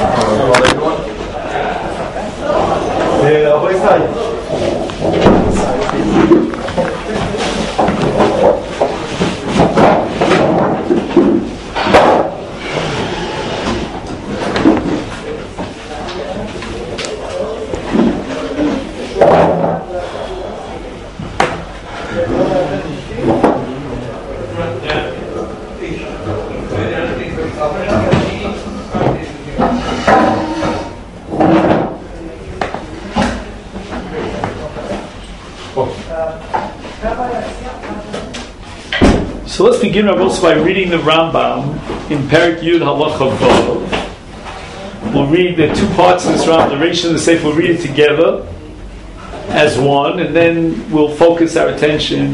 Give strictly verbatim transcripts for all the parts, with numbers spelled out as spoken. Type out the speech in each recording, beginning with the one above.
So let's begin also by reading the Rambam in Perek Yud Halacha Vav. We'll read the two parts of this Rambam, the Reish and the Seif. We'll read it together as one, and then we'll focus our attention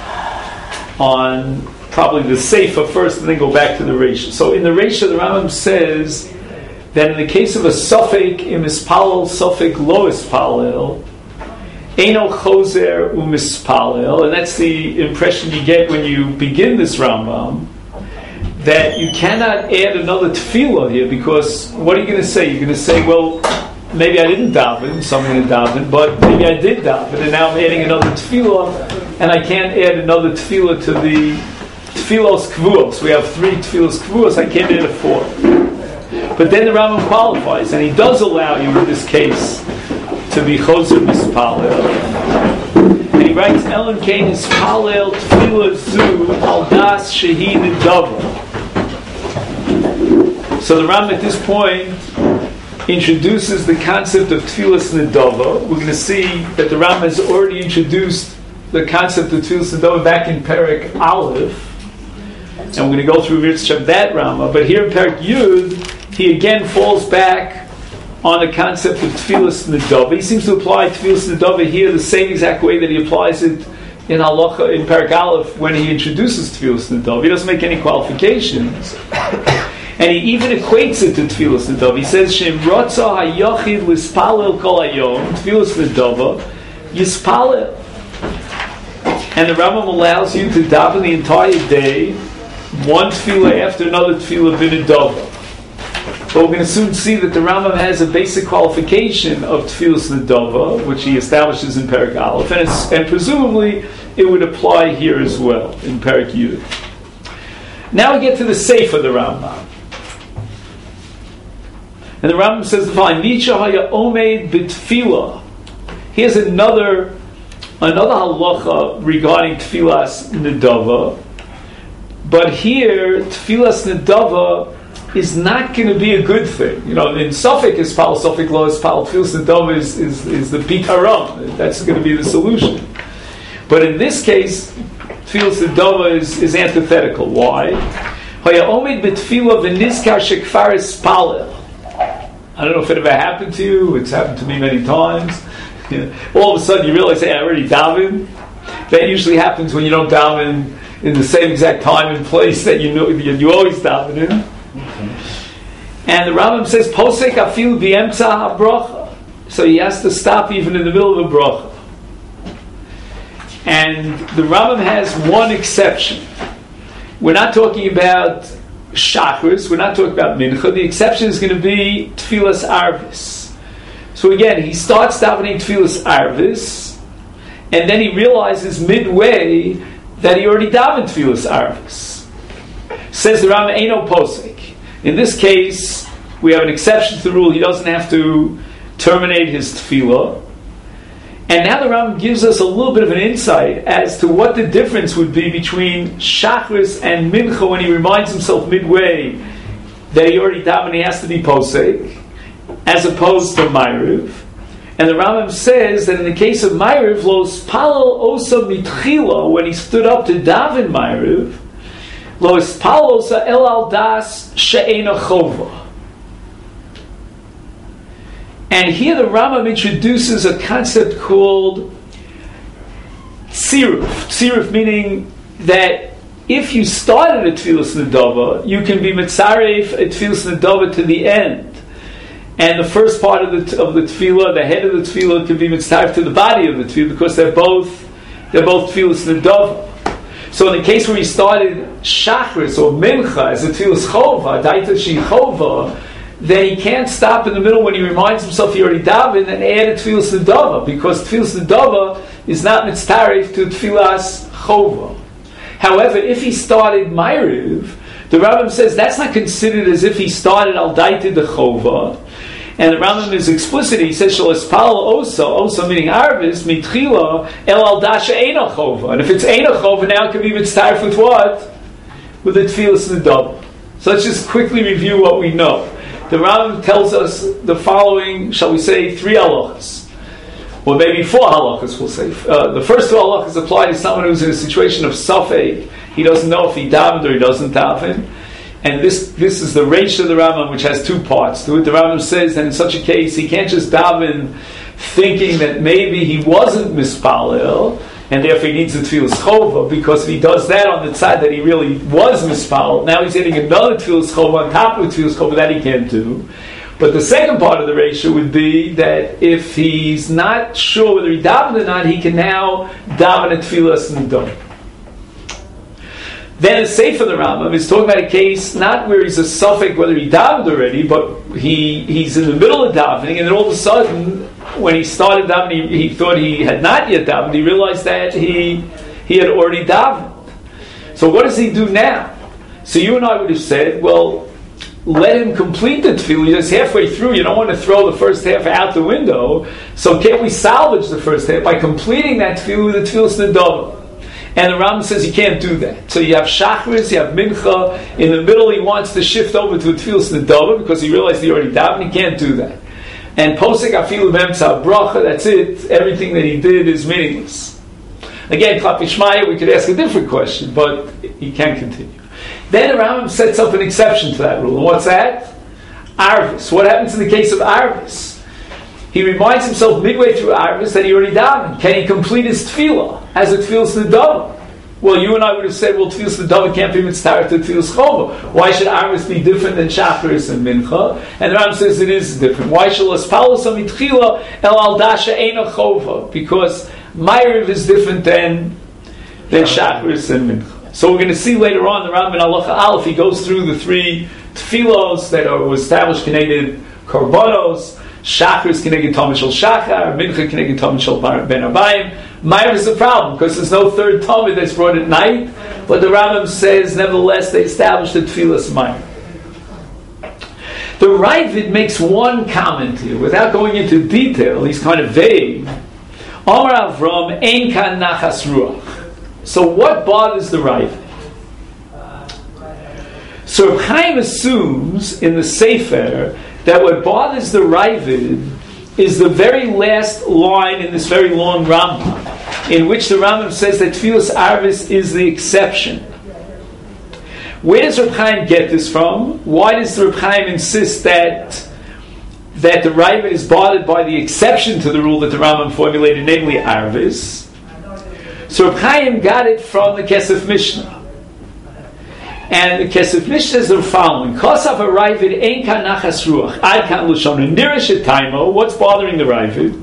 on probably the Sefer first, and then go back to the Reish. So in the Reish, the Rambam says that in the case of a Sofek im Ispalel, Sofek lo Ispalel, Eino Choser u'mispalel, and that's the impression you get when you begin this Rambam, that you cannot add another tefillah here, because what are you going to say? You're going to say, well, maybe I didn't daven, so I'm going to daven, but maybe I did daven, and now I'm adding another tefillah, and I can't add another tefillah to the tefillos kvuos. We have three tefillos kvuos, I can't add a fourth. But then the Rambam qualifies, and he does allow you in this case to be choser mispalel. And he writes, Ellen Kain is palel tefillah zu al das shehi nedava. So the Rambam at this point introduces the concept of tefillas nedava. We're going to see that the Rambam has already introduced the concept of tefillas nedava back in Perek Aleph. And we're going to go through Mitzvah that Rambam. But here in Perek Yud, he again falls back on the concept of tefillas nedava. He seems to apply tefillas nedava here the same exact way that he applies it in halacha in Perek Aleph when he introduces tefillas nedava. He doesn't make any qualifications, and he even equates it to tefillas nedava. He says shem rotza hayachid lispalel kol hayom tefillas nedava yispalel, and the Rambam allows you to daven the entire day, one tefillah after another tefillah b'nedava. But we're going to soon see that the Rambam has a basic qualification of tefillas nedava, which he establishes in Perek Aleph, and, and presumably it would apply here as well in Perek Yud. Now we get to the Seif of the Rambam, and the Rambam says the following: Nicha haya omed b'tefillah. Here's another another halacha regarding tefillas nedava, but here tefillas nedava is not going to be a good thing. You know, in Suffolk is pal, Suffolk law is pal, tefillas nedava is, is, is the pitaron. That's going to be the solution. But in this case, tefillas nedava is, is antithetical. Why? Haya omid b'tefillah v'nizkar shekfar ispalel. I don't know if it ever happened to you. It's happened to me many times. All of a sudden you realize, hey, I already davened. That usually happens when you don't daven in the same exact time and place that you know you always daven in. And the Rambam says, Posek afil b'emtza ha-bracha. So he has to stop even in the middle of a bracha. And the Rambam has one exception. We're not talking about Shachris, we're not talking about Mincha. The exception is going to be Tfilas Arvis. So again, he starts davening Tfilas Arvis, and then he realizes midway that he already davened Tfilas Arvis. Says the Rambam, Eino Posek. In this case, we have an exception to the rule. He doesn't have to terminate his tefillah. And now the Rambam gives us a little bit of an insight as to what the difference would be between Shachris and Mincha when he reminds himself midway that he already davened, he has to be posek, as opposed to Ma'ariv. And the Rambam says that in the case of Ma'ariv, Los Palal Osa Mitchila, when he stood up to daven Ma'ariv, Lo ispalosa el al das she'ena chova. And here the Rambam introduces a concept called tziruf. Tziruf meaning that if you started at tefillas nedava, you can be mitzaref at tefillas nedava to the end. And the first part of the of the tefillah, the head of the tefillah, can be mitzaref to the body of the tefillah, because they're both they're both tefillas nedava. So in the case where he started Shachris or Mincha as a Tfilas Chova, Daita Shi Chova, then he can't stop in the middle when he reminds himself he already davened and add a Tfilas Nedava, because Tfilas Nedava is not mitztarif to Tfilas Chova. However, if he started Ma'ariv, the Rambam says that's not considered as if he started Al Daita de Chova. And the Rambam is explicit. He says, "Shal espal osa," osa meaning Arvis, mitchila el al dasha eina chova. And if it's eina chova, now it can be mitztarif with what? With the Tfilas Nedava. So let's just quickly review what we know. The Rambam tells us the following, shall we say, three halachas. Well, maybe four halachas, we'll say. Uh, the first two halachas apply to someone who's in a situation of safek. He doesn't know if he davened or he doesn't daven. And this this is the Reish of the Rambam, which has two parts to it. The Rambam says that in such a case, he can't just daven thinking that maybe he wasn't mispalel, and therefore he needs a Tfilas Chova, because if he does that on the side that he really was mispalel, now he's getting another Tfilas Chova on top of the Tfilas Chova that he can't do. But the second part of the ratio would be that if he's not sure whether he davened or not, he can now daven a Tfilas Nedava. Then the Sefer of the Rambam is talking about a case not where he's a suffix whether he davened already, but he he's in the middle of davening, and then all of a sudden, when he started davening, he, he thought he had not yet davened. He realized that he he had already davened. So what does he do now? So you and I would have said, well, let him complete the tefillah. He's halfway through. You don't want to throw the first half out the window. So can't we salvage the first half by completing that tefillah with the Tfilas Nedava? And the Rambam says you can't do that. So you have Shachris, you have Mincha. In the middle, he wants to shift over to a Tfilas Nedava because he realized he already davened. He can't do that. And Posek Afilu Memtza Bracha, that's it. Everything that he did is meaningless. Again, Klapi Shmaya, we could ask a different question, but he can't continue. Then the Rambam sets up an exception to that rule. And what's that? Arvis. What happens in the case of Arvis? He reminds himself midway through Arvis that he already davened. Can he complete his tefillah as a Tfilas Nedava? Well, you and I would have said, well, Tfilas Nedava can't be mitzvah to Tfilas Chova. Why should Arvis be different than Shacharis and Mincha? And the Rambam says it is different. Why shall Espalos Amitchila El Al Dasha Eina Chova? Because Ma'ariv is different than than Shacharis and Mincha. So we're going to see later on the Rambam in Halacha Aleph, he goes through the three tefillos that are established connected korbanos. Shachris Keneged Talmud Shel Shachar, Mincha Keneged Talmud Shel Ben Abayim. Ma'ariv is a problem because there's no third Talmud that's brought at night. But the Rambam says, nevertheless, they established the Tfilas Ma'ariv. The Ravid makes one comment here, without going into detail. He's kind of vague. Amar Avram Ein Kan Nachas Ruach. So what bothers the Ravid? So Reb Chaim assumes in the Sefer that what bothers the Ravid is the very last line in this very long Rambam, in which the Rambam says that Tfilas Arvis is the exception. Where does Reb Chaim get this from? Why does Reb Chaim insist that that the Ravid is bothered by the exception to the rule that the Rambam formulated, namely Arvis? So Reb Chaim got it from the Kesef Mishnah. And the Kesef Mishnah is the following: Kosav Ravid ein kan nachas ruach ad kan l'shona nirish taimo. What's bothering the Ravid?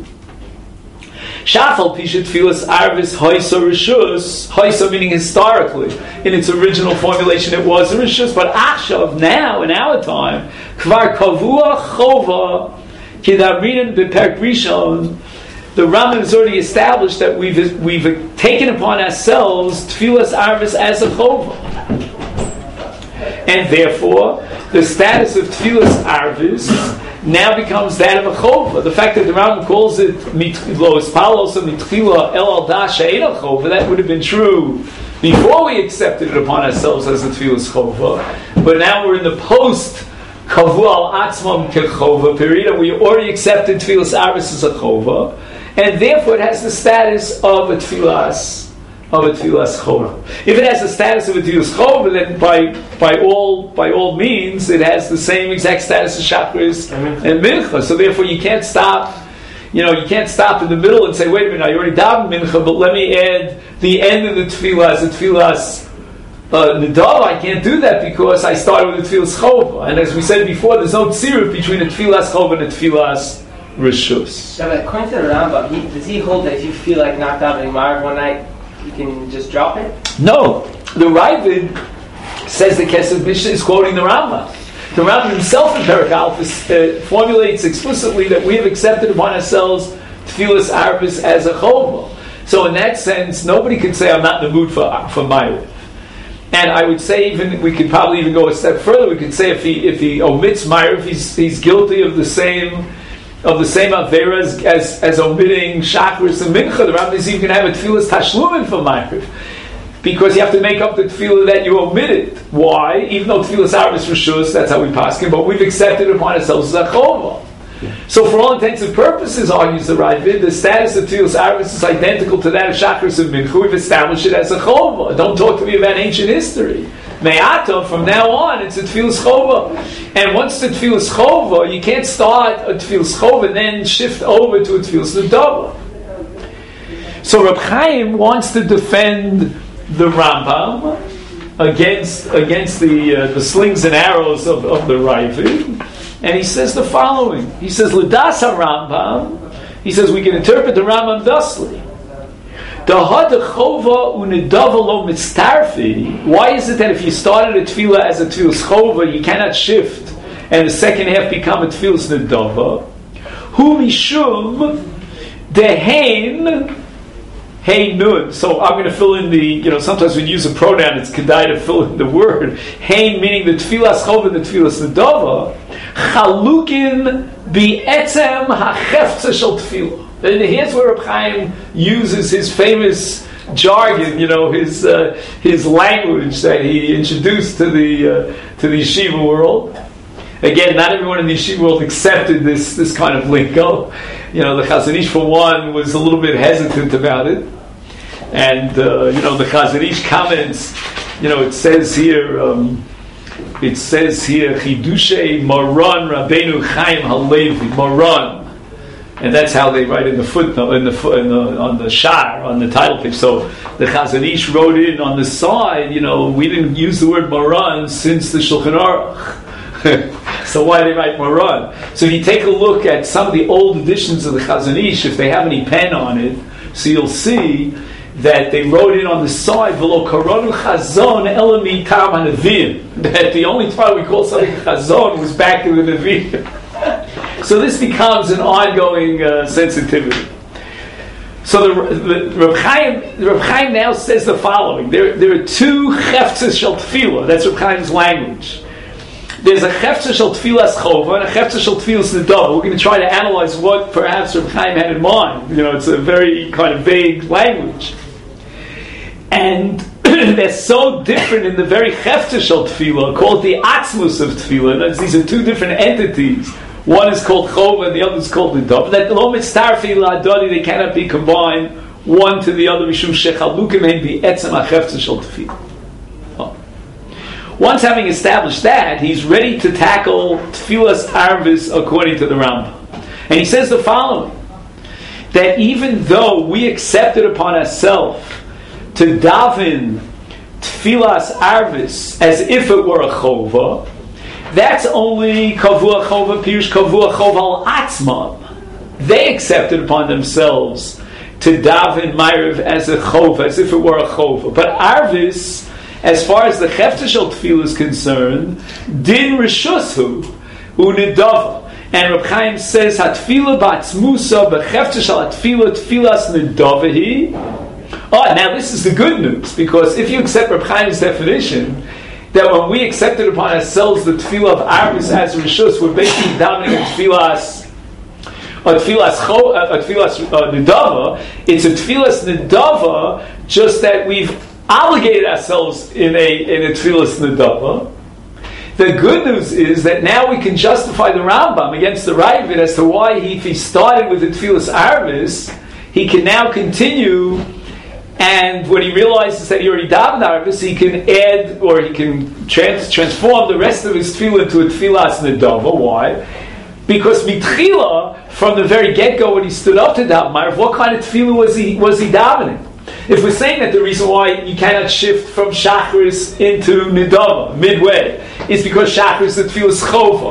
Shafal pishet tfilas arvis hoysa rishus. Hoysa meaning historically, in its original formulation, it was a rishus. But achshav, now in our time, kvar kavua chova kidabrinin beperk rishon. The Rambam has already established that we've we've taken upon ourselves tfilas arvis as a chova. And therefore, the status of Tfilas Arvis now becomes that of a Chova. The fact that the Rambam calls it Lo Espalos Mitchila El Al Dasha Eina Chova, that would have been true before we accepted it upon ourselves as a Tfilas Chova. But now we're in the post Kavu Al Atzmam Kechova period, and we already accepted Tfilas Arvis as a Chova, and therefore it has the status of a Tfilas of a Tfilas Chova. If it has the status of a Tfilas Chova, then by by all by all means it has the same exact status as Shachris and Mincha. So therefore you can't stop, you know, you can't stop in the middle and say, wait a minute, I already davened Mincha, but let me add the end of the Tfilah as a Tfilas uh, Nedava. I can't do that because I started with a Tfilas Chova. And as we said before, there's no tziruf between a Tfilas Chova and a Tfilas Rishus. So according to the Rambam, he, does he hold that if you feel like not davening Ma'ariv one night, you can just drop it? No. The Ravid says the Kesef Mishnah is quoting the Rambam. The Rambam himself in Perek Aleph uh, formulates explicitly that we have accepted upon ourselves Tfilas Arvis as a chova. So in that sense, nobody could say I'm not in the mood for for Ma'ariv. And I would say even we could probably even go a step further. We could say if he if he omits Ma'ariv, he's he's guilty of the same of the same avera as, as as omitting Shachris and Mincha. The Rambam is even going to have a Tfilas Tashlumin for Ma'ariv, because you have to make up the tefillah that you omitted. Why? Even though tefillah Arvis Rishus, that's how we paskin, but we've accepted upon ourselves as a chova. So for all intents and purposes, argues the Ravid, the status of tefillah Arvis is identical to that of Shachris and Mincha. We've established it as a chova. Don't talk to me about ancient history. Me'ata, from now on, it's a tefillah chova. And once the tefillah chova, you can't start a tefillah chova and then shift over to a tefillah nedava. So Reb Chaim wants to defend the Rambam against against the uh, the slings and arrows of, of the Ravid, and he says the following. He says, "L'das Rambam." He says we can interpret the Rambam thusly: "Why is it that if you started a tefillah as a tefillah chova, you cannot shift, and the second half become a tefillah nedava? Hu mishum dehein." Hey nun. So I'm going to fill in the, you know, sometimes when you use a pronoun, it's kedai to fill in the word. Hey, meaning the tefillas chov and the tefillas nedava. Chalukin bi'etzem hachefza shel tefillah. And here's where Reb Chaim uses his famous jargon, you know, his uh, his language that he introduced to the uh, to the yeshiva world. Again, not everyone in the yeshiva world accepted this this kind of lingo. You know, the Chazon Ish, for one, was a little bit hesitant about it. And, uh, you know, the Chazon Ish comments, you know, it says here, um, it says here, Chidushei Moran Rabbeinu Chaim Halevi, Moran. And that's how they write in the footnote, in the, in the on the shar, on the title page. So the Chazon Ish wrote in on the side, you know, we didn't use the word Moran since the Shulchan Aruch. So why do they write Moran? So if you take a look at some of the old editions of the Chazon Ish, if they have any pen on it, so you'll see that they wrote in on the side, "V'lo karonu chazon elami tam hanavim," that the only time we call something chazon was back in the Nevi'im. So this becomes an ongoing uh, sensitivity. So the, the Reb Chaim, Reb Chaim now says the following: there, there are two cheftzes shel tefillah. That's Reb Chaim's language. There's a cheftzah shel tefillas chova and a cheftzah shel tefillas nedava. We're going to try to analyze what perhaps Reb Chaim had in mind. You know, it's a very kind of vague language. And they're so different in the very cheftzah shel tefillah, called the atzmus of tefillah. These are two different entities. One is called chova and the other is called nedava. That lo mitztarfi la'adadi, they cannot be combined one to the other. Mishum shechalukim hen bi'etzem ha'cheftzah shel tefillah. Once having established that, he's ready to tackle Tfilas Arvis according to the Rambam. And he says the following, that even though we accepted upon ourselves to daven Tfilas Arvis as if it were a chova, that's only kavua chova, pirush kavua chova al atzmam. They accepted upon themselves to daven Ma'ariv as a chova, as if it were a chova. But Arvis, as far as the cheftzah shel tefillah is concerned, din rishushu unidava. And Reb Chaim says, hatfila batzmusa becheftzah shel hatfila tfilas nidavahi. Oh, now this is the good news, because if you accept Reb Chaim's definition, that when we accepted upon ourselves the tefillah of Arvis as rishus, we're basically davening a tfilas, a tfilas cho, a tfilas uh, nidava. It's a tfilas nidava, just that we've obligated ourselves in a in a tefillas nedava. The good news is that now we can justify the Rambam against the Ravid as to why he, if he started with the tefillas Arvis, he can now continue, and when he realizes that he already davened Arvis, he can add or he can trans, transform the rest of his tefillah into a tefillas nedava. Why? Because mitchila, from the very get-go when he stood up to daven Ma'ariv, what kind of tefillah was he was he davening? If we're saying that the reason why you cannot shift from Shachris into Nidava, midway, is because Shachris is tefillas chova,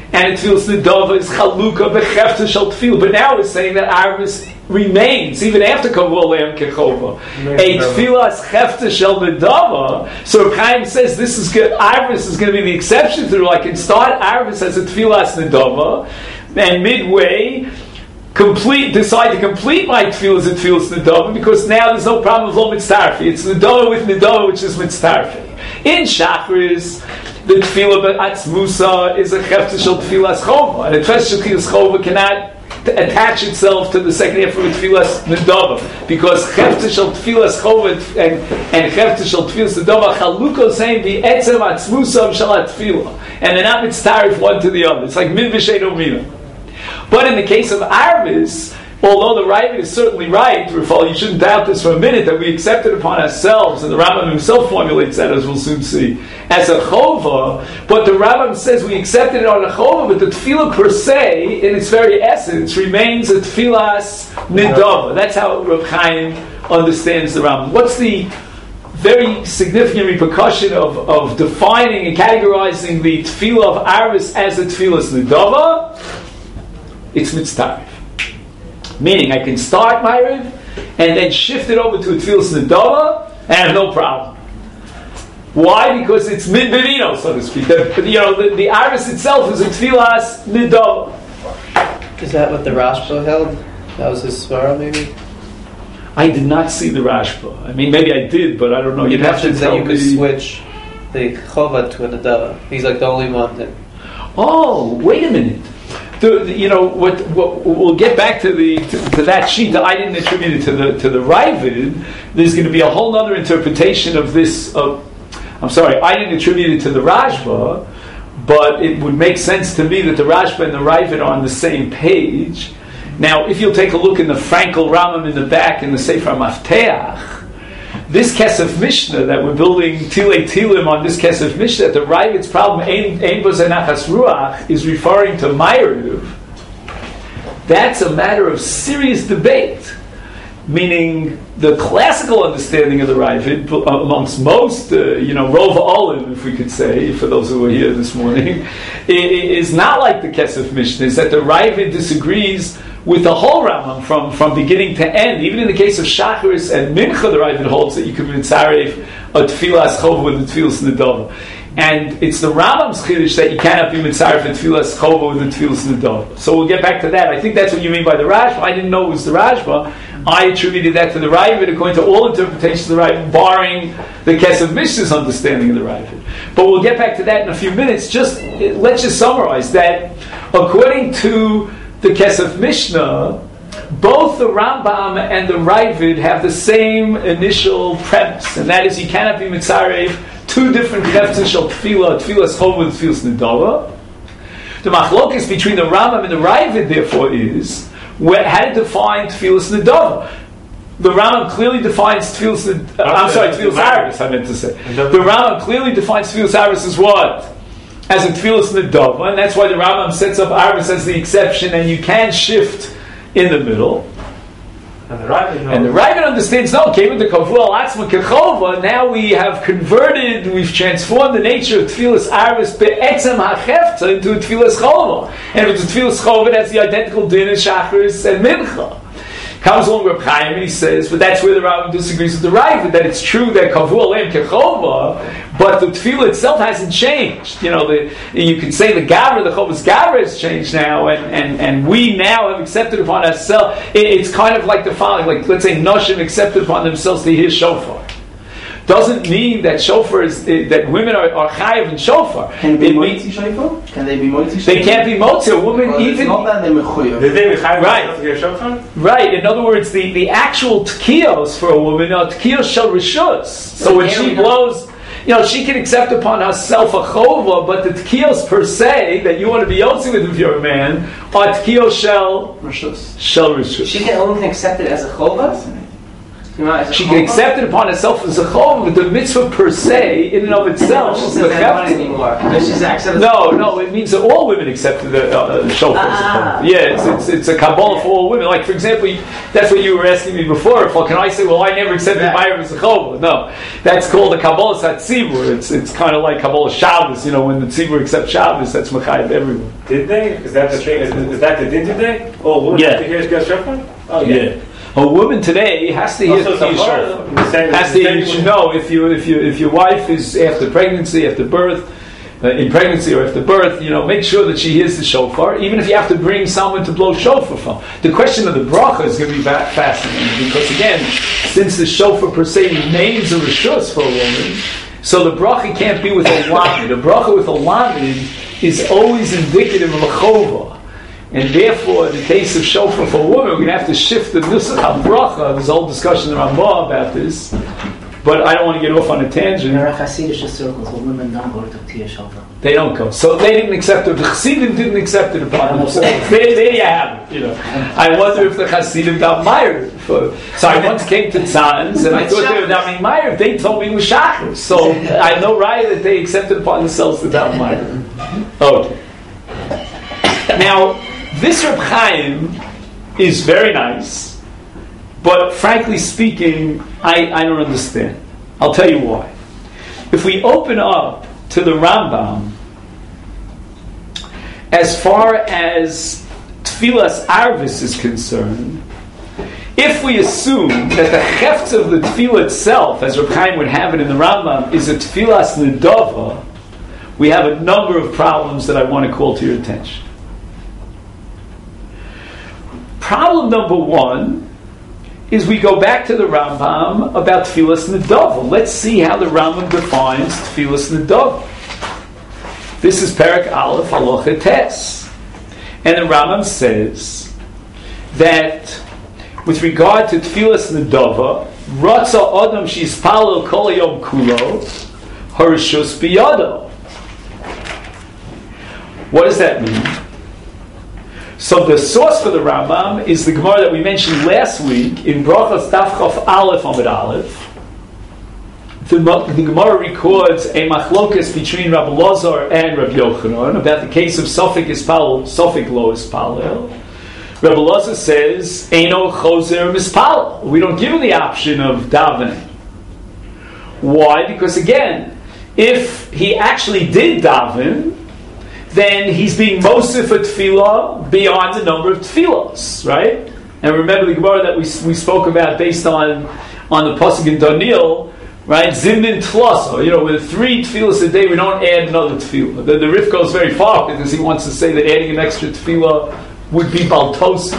and Tfilas Nedava is Chaluka Bechefta Shel Tefillah. But now we're saying that Arvis remains, even after Kavua Le'em Kechova. A Tfilas Chefta Shel Nedava, so Chaim says this is good, Arvis is going to be the exception to the rule. I can start Arvis as a Tfilas Nedava, and midway, complete, decide to complete my tefillah at tefillas nedava, because now there's no problem with lo mitztarfi. It's nedava with nedava, which is mitztarfi. In Shachris, the tefillah b'atzmusa is a chefta shel tefillas chova, and a chefta shel tefillas chova cannot t- attach itself to the second half of tefillas nedava, because chefta shel tefillas chova and and chefta shel tefillas nedava chaluko saying the etzem atzmusa shel tefillah, and they're not mitztarif one to the other. It's like min v'shein mina. But in the case of Arvis, although the Ravid is certainly right, Rafal, you shouldn't doubt this for a minute, that we accept it upon ourselves, and the Rambam himself formulates that, as we'll soon see, as a chova, but the Rambam says we accepted it on a chova, but the tefillah per se, in its very essence, remains a tefillas nidava. That's how Rav Chaim understands the Rambam. What's the very significant repercussion of, of defining and categorizing the tefillah of Arvis as a tefillas nidava? It's mitztarif. Meaning, I can start Ma'ariv and then shift it over to a tefillas nedava and have no problem. Why? Because it's mid bevino, so to speak. The, you know, the, the Arvis itself is a tefillas nedava. Is that what the Rashba held? That was his svara, maybe? I did not see the Rashba. I mean, maybe I did, but I don't know. You'd You'd have to that tell you could me. switch the chova to a nedava. He's like the only one that. Oh, wait a minute. The, the, you know what, what? We'll get back to the to, to that sheet that I didn't attribute it to the to the Ravid. There's going to be a whole other interpretation of this. Of, I'm sorry, I didn't attribute it to the Rashba, but it would make sense to me that the Rashba and the Ravid are on the same page. Now, if you'll take a look in the Frankel Ramam in the back in the Sefer Mafteach, this Kesef Mishnah that we're building Tilei Tilim on, this Kesef Mishnah, the Ravid's problem, Ein Bo Zenachas Ruach, is referring to Ma'ariv. That's a matter of serious debate. Meaning, the classical understanding of the Ravid, amongst most, uh, you know, Rov Olim, if we could say, for those who were here this morning, is not like the Kesef Mishnah, is that the Ravid disagrees with the whole Rambam from, from beginning to end. Even in the case of Shacharis and Mincha, the Ravid holds that you can mitzaref a tefillas chova with the tefillas nedava. And it's the Rambam's chiddush that you cannot be mitzaref a tefillas chova with the tefillas nedava. So we'll get back to that. I think that's what you mean by the Rashba. I didn't know it was the Rashba. I attributed that to the Ravid according to all interpretations of the Ravid, barring the Kesef Mishnah's understanding of the Ravid. But we'll get back to that in a few minutes. Just let's just summarize that according to the Kesef Mishnah, both the Rambam and the Ravid have the same initial premise, and that is you cannot be mitzarev two different cheftzes shel tefillah, tefillas chova and tefillas nedava. The machlokes between the Rambam and the Ravid, therefore, is where, how to define tefillas nedava. The Rambam clearly defines tefillas. Uh, I'm sorry, tefillas Arvis. I meant to say the Rambam clearly defines tefillas Arvis as what? As a tefillas nedava, and that's why the Rambam sets up Arvis as the exception, and you can shift in the middle. And the Ravid and the Ravid understands, no, came into Kavua Atzma Kechova, now we have converted, we've transformed the nature of tefillas Arvis be'etzem ha'chefta into a tefillas chova. And if it's a tefillas chova, it has the identical din as Shacharis and Mincha. Comes along Reb Chaim and he says, but that's where the Rambam disagrees with the Ravid, that it's true that Kavua Le'em Kechova, but the tefillah itself hasn't changed. You know, the, you could say the Gavra, the Chova's Gavra has changed now, and, and, and we now have accepted upon ourselves. It, it's kind of like the following, like let's say Noshim accepted upon themselves to hear shofar. Doesn't mean that shofar is, that women are, are chayav in shofar. Can they be moitzi shofar? Can they be moitzi shofar? They can't be moitzi. A woman well, even... It's not that they're mechuyev. Did they mechayev right. to hear shofar? Right. In other words, the, the actual tkiyos for a woman are tkiyos shel rishus. So when she blows, you know, she can accept upon herself a chova, but the tkiyos per se, that you want to be yotzi with if you're a man, are tkiyos shel Rishus. Shel rishus. She can only accept it as a chova? She can accept it upon herself as a chova, but the mitzvah per se, in and of itself, She doesn't want it anymore. She's accepted. No, no, it means that all women accept the uh, shofar as a Ah. chova. Yeah, it's, it's, it's a kabbalah for all women. Like, for example, that's what you were asking me before. Well, can I say, well, I never accepted Right. Ma'ariv as a chova? No, that's called a kabbalah satzibur. It's it's kind of like kabbalah Shabbos. You know, when the tzibur accepts Shabbos, that's mechayev everyone. Did they? Is that the thing? Is, is that the din today? Oh, women Yeah. have to hear Gas Shofar? Oh, yeah. Yeah. A woman today has to hear Also, the it's a shofar. hard- the same- Has the to same you should woman- know if you if you if your wife is after pregnancy, after birth, uh, in pregnancy or after birth, you know, make sure that she hears the shofar, even if you have to bring someone to blow shofar from. The question of the bracha is going to be va- fascinating because again, since the shofar per se remains a rishus for a woman, so the bracha can't be with a lamed. A bracha with a lamed is always indicative of a chova. And therefore, in the case of shofar for a woman, we're going to have to shift the nusach ha-bracha. There's a whole discussion in Ramah about this, but I don't want to get off on a tangent. There are Hasidic circles where women don't go to Tiyah Shofar. They don't go. So they didn't accept it. The Chassidim didn't accept it upon themselves. There, there you have it. You know, I wonder if the Chassidim got Meir. For, so I once came to Tzan's and I thought they were davening Meir. They told me it was Shachar. So I have no right that they accepted upon themselves to daven Meir. Okay. Now, this Reb Chaim is very nice, but frankly speaking, I, I don't understand. I'll tell you why. If we open up to the Rambam, as far as Tfilas Arvis is concerned, if we assume that the heft of the Tfilah itself, as Reb Chaim would have it in the Rambam, is a Tfilas Nedava, we have a number of problems that I want to call to your attention. Problem number one is we go back to the Rambam about Tfilas Nedava. Let's see how the Rambam defines Tfilas Nedava. This is Perek Aleph Halacha Tes. And the Rambam says that with regard to Tfilas Nedava, Ratza Adam Shispalo Kol Hayom Kulo Harishus Biyado. What does that mean? So the source for the Rambam is the Gemara that we mentioned last week in Brachos Daf Chaf Aleph Amud Aleph. The, the Gemara records a machlokas between Rabbi Lazar and Rabbi Yochanan about the case of Sofik Ispal, Sofik Lo Ispalel. Rabbi Lazar says, Eino Choser Mispal. We don't give him the option of davening. Why? Because again, if he actually did daven, then he's being mosif a tefillah beyond the number of tefillos, right? And remember the Gemara that we we spoke about based on on the pasuk in Daniel, right? Zimin tloso, you know, with three tefillos a day, we don't add another tefillah. The, the Rif goes very far because he wants to say that adding an extra tefillah would be baltosi.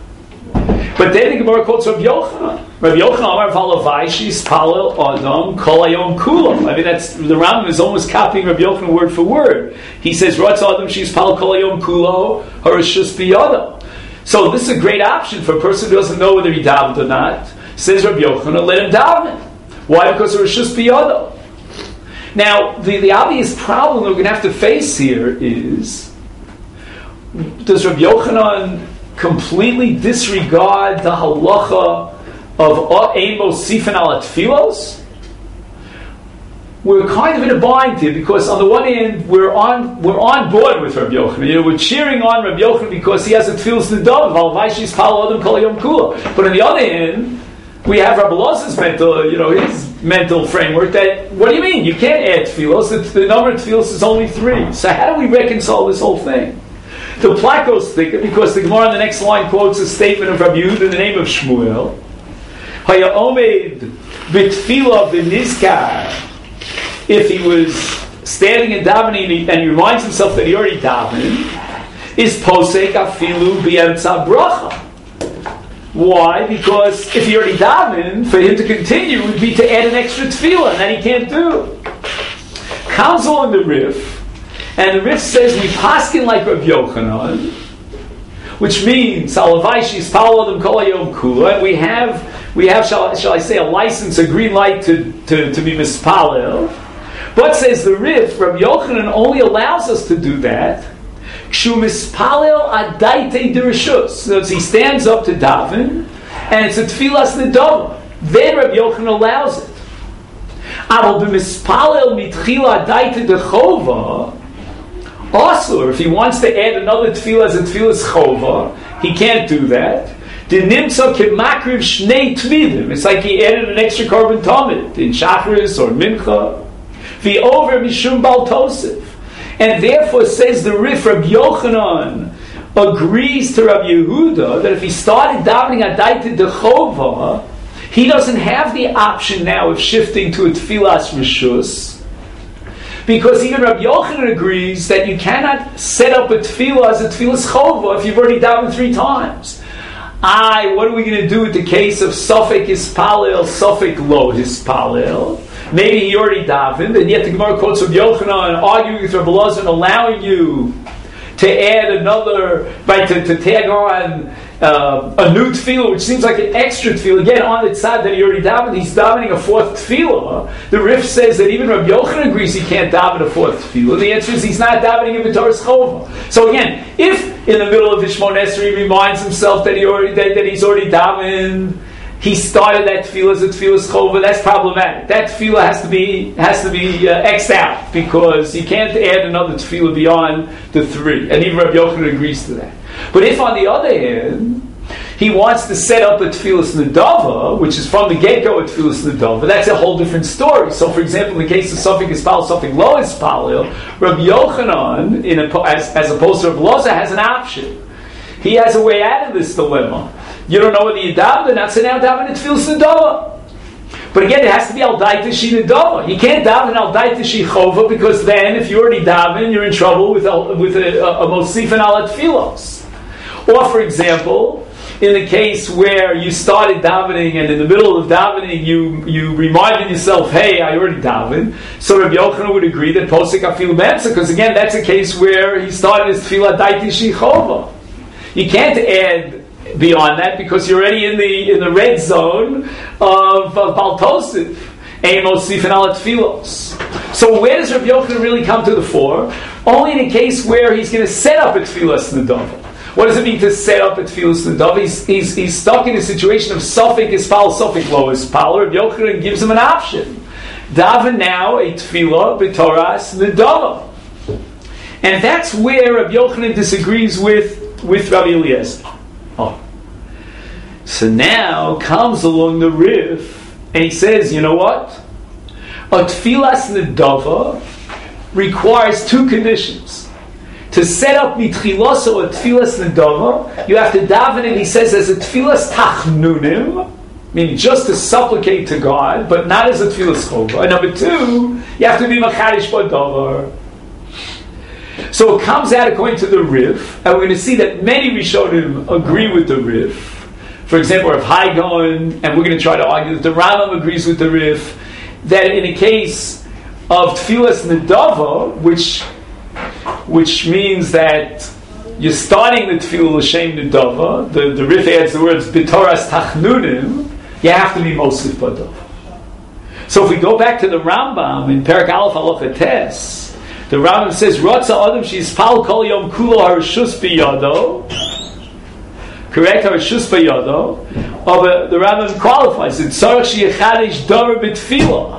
But then the Gemara quotes Rabbi Yochanan. Rabbi Yochanan Amar Valavai Shis Palel Adam Kol Hayom Kulam. I mean, that's the Rambam is almost copying Rabbi Yochanan word for word. He says Ratz Adam Shis Palel Kol Hayom Kulo Harishus Biyado. So this is a great option for a person who doesn't know whether he davened or not. Says Rabbi Yochanan, let him daven. Why? Because Harishus Biyado. Now, the, the obvious problem that we're going to have to face here is, does Rabbi Yochanan completely disregard the halacha of Amos Sifan al Tfilos? We're kind of in a bind here because on the one hand we're on we're on board with Rabbi Yochanan. You know, we're cheering on Rabbi Yochanan because he has a Tfilos Nedav, Valvaishis Pal Adam Kol Yom Kula. But on the other hand, we have Rabbi Lazar's mental, you know, his mental framework that, what do you mean? You can't add Tfilos. The, the number of Tfilos is only three. So how do we reconcile this whole thing? The Plakos think it because the Gemara in the next line quotes a statement of Rabbi Yehuda in the name of Shmuel. Haya omed b'tfilah b'nizkar. If he was standing and davening and he, and he reminds himself that he already davened, is posek afilu b'yemtza bracha. Why? Because if he already davened, for him to continue would be to add an extra tefillah, and that he can't do. Comes on the Rif. And the Rif says we paskin like Rabbi Yochanan, which means Salavaishi Spaladim Kol Hayom Kula. We have we have shall, shall I say a license, a green light to, to, to be mispalel. But says the Rif, Rabbi Yochanan only allows us to do that. Kshu mispalel adaite dereshus. So he stands up to daven, and it's a tfilas nedava. then Rabbi Yochanan allows it. Aval b'mispalel mitchila daita dechova, also, if he wants to add another tefillah as a tefillah's chova, he can't do that. The nimsa kemakriv shnei tvidim. It's like he added an extra korban tamid in Shacharis or Mincha. The over mishum bal tosif, and therefore says the Rif Rabbi Yochanan agrees to Rabbi Yehuda that if he started davening adaita dechova, he doesn't have the option now of shifting to a tefillas rishus. Because even Rabbi Yochanan agrees that you cannot set up a tefillah as a tefillah's chova if you've already davened three times. I, what are we going to do with the case of Sofek Hispalel, Sofek Lo Hispalel? Maybe he already davened, and yet the Gemara quotes Rabbi Yochanan arguing with Rabbi Elazar and allowing you to add another, right, to, to tag on uh, a new tefillah, which seems like an extra tefillah. Again, on the side that he already davened, he's davening a fourth tefillah. The Rif says that even Rabbi Yochanan agrees he can't daven a fourth tefillah. The answer is he's not davening in B'Torah's Chova. So again, if in the middle of the Shmoneh Esrei he reminds himself that he already that, that he's already davened, he started that tefillah as a tefillah's chova, that's problematic. That tefillah has to be has to be uh, X'd out, because you can't add another tefillah beyond the three. And even Rabbi Yochanan agrees to that. But if on the other hand, he wants to set up a tefillah's nedava, which is from the get-go a tefillah's nedava, that's a whole different story. So for example, in the case of Sofek Hispalel, Sofek Lo Hispalel, Rabbi Yochanan, in a, as, as opposed to Rabbi Elazar, has an option. He has a way out of this dilemma. You don't know whether you daven or not, so now daven a tefillah's nedava. But again, it has to be al daita shi nedava. You can't daven al daita shi chova, because then, if you already daven, you're in trouble with a, with a, a, a mosif and al tefillos. Or, for example, in the case where you started davening, and in the middle of davening, you you reminded yourself, "Hey, I already davened." So Rabbi Yochanan would agree that posek afilu b'emsa, because again, that's a case where he started his tefillah daita shi chova. You can't add beyond that, because you're already in the in the red zone of, of Baltosif, Amos, Sif, and Alat Philos. So where does Rabbi Yochanan really come to the fore? Only in a case where he's going to set up a Tfilas Nedava. What does it mean to set up a Tfilas Nedava? He's, he's, he's stuck in a situation of Sofek Ispal, Sofek Lo Ispal. Rabbi Yochanan gives him an option. Daven now a Tfilah B'Toras Nedava. And that's where Rabbi Yochanan disagrees with, with Rabbi Eliezer. Oh. So now comes along the Rif, and he says, you know what? A Tfilas Nedava requires two conditions. To set up mitchiloso a Tfilas Nedava, you have to daven it, he says, as a Tfilas Tachnunim, meaning just to supplicate to God, but not as a Tfilas Chova. And number two, you have to be Machadish B'Davar. So it comes out according to the Rif, and we're going to see that many Rishonim agree with the Rif. For example, Rav Haigon, and we're going to try to argue that the Rambam agrees with the Rif, that in a case of Tfilas Nedava, which which means that you're starting the Tfilah L'Shem Nedava, the, the Rif adds the words B'Toras Tachnunim, you have to be Mosif B'Dava. So if we go back to the Rambam in Perek Aleph Halacha Tes, the Rambam says, Rotza Adam She'ispal Kol Yom Kulo Harishus B'Yado. Correct? Harishus B'Yado. Oh, but the Rambam qualifies it. Tzarech She'echadish Davar B'Tfilah.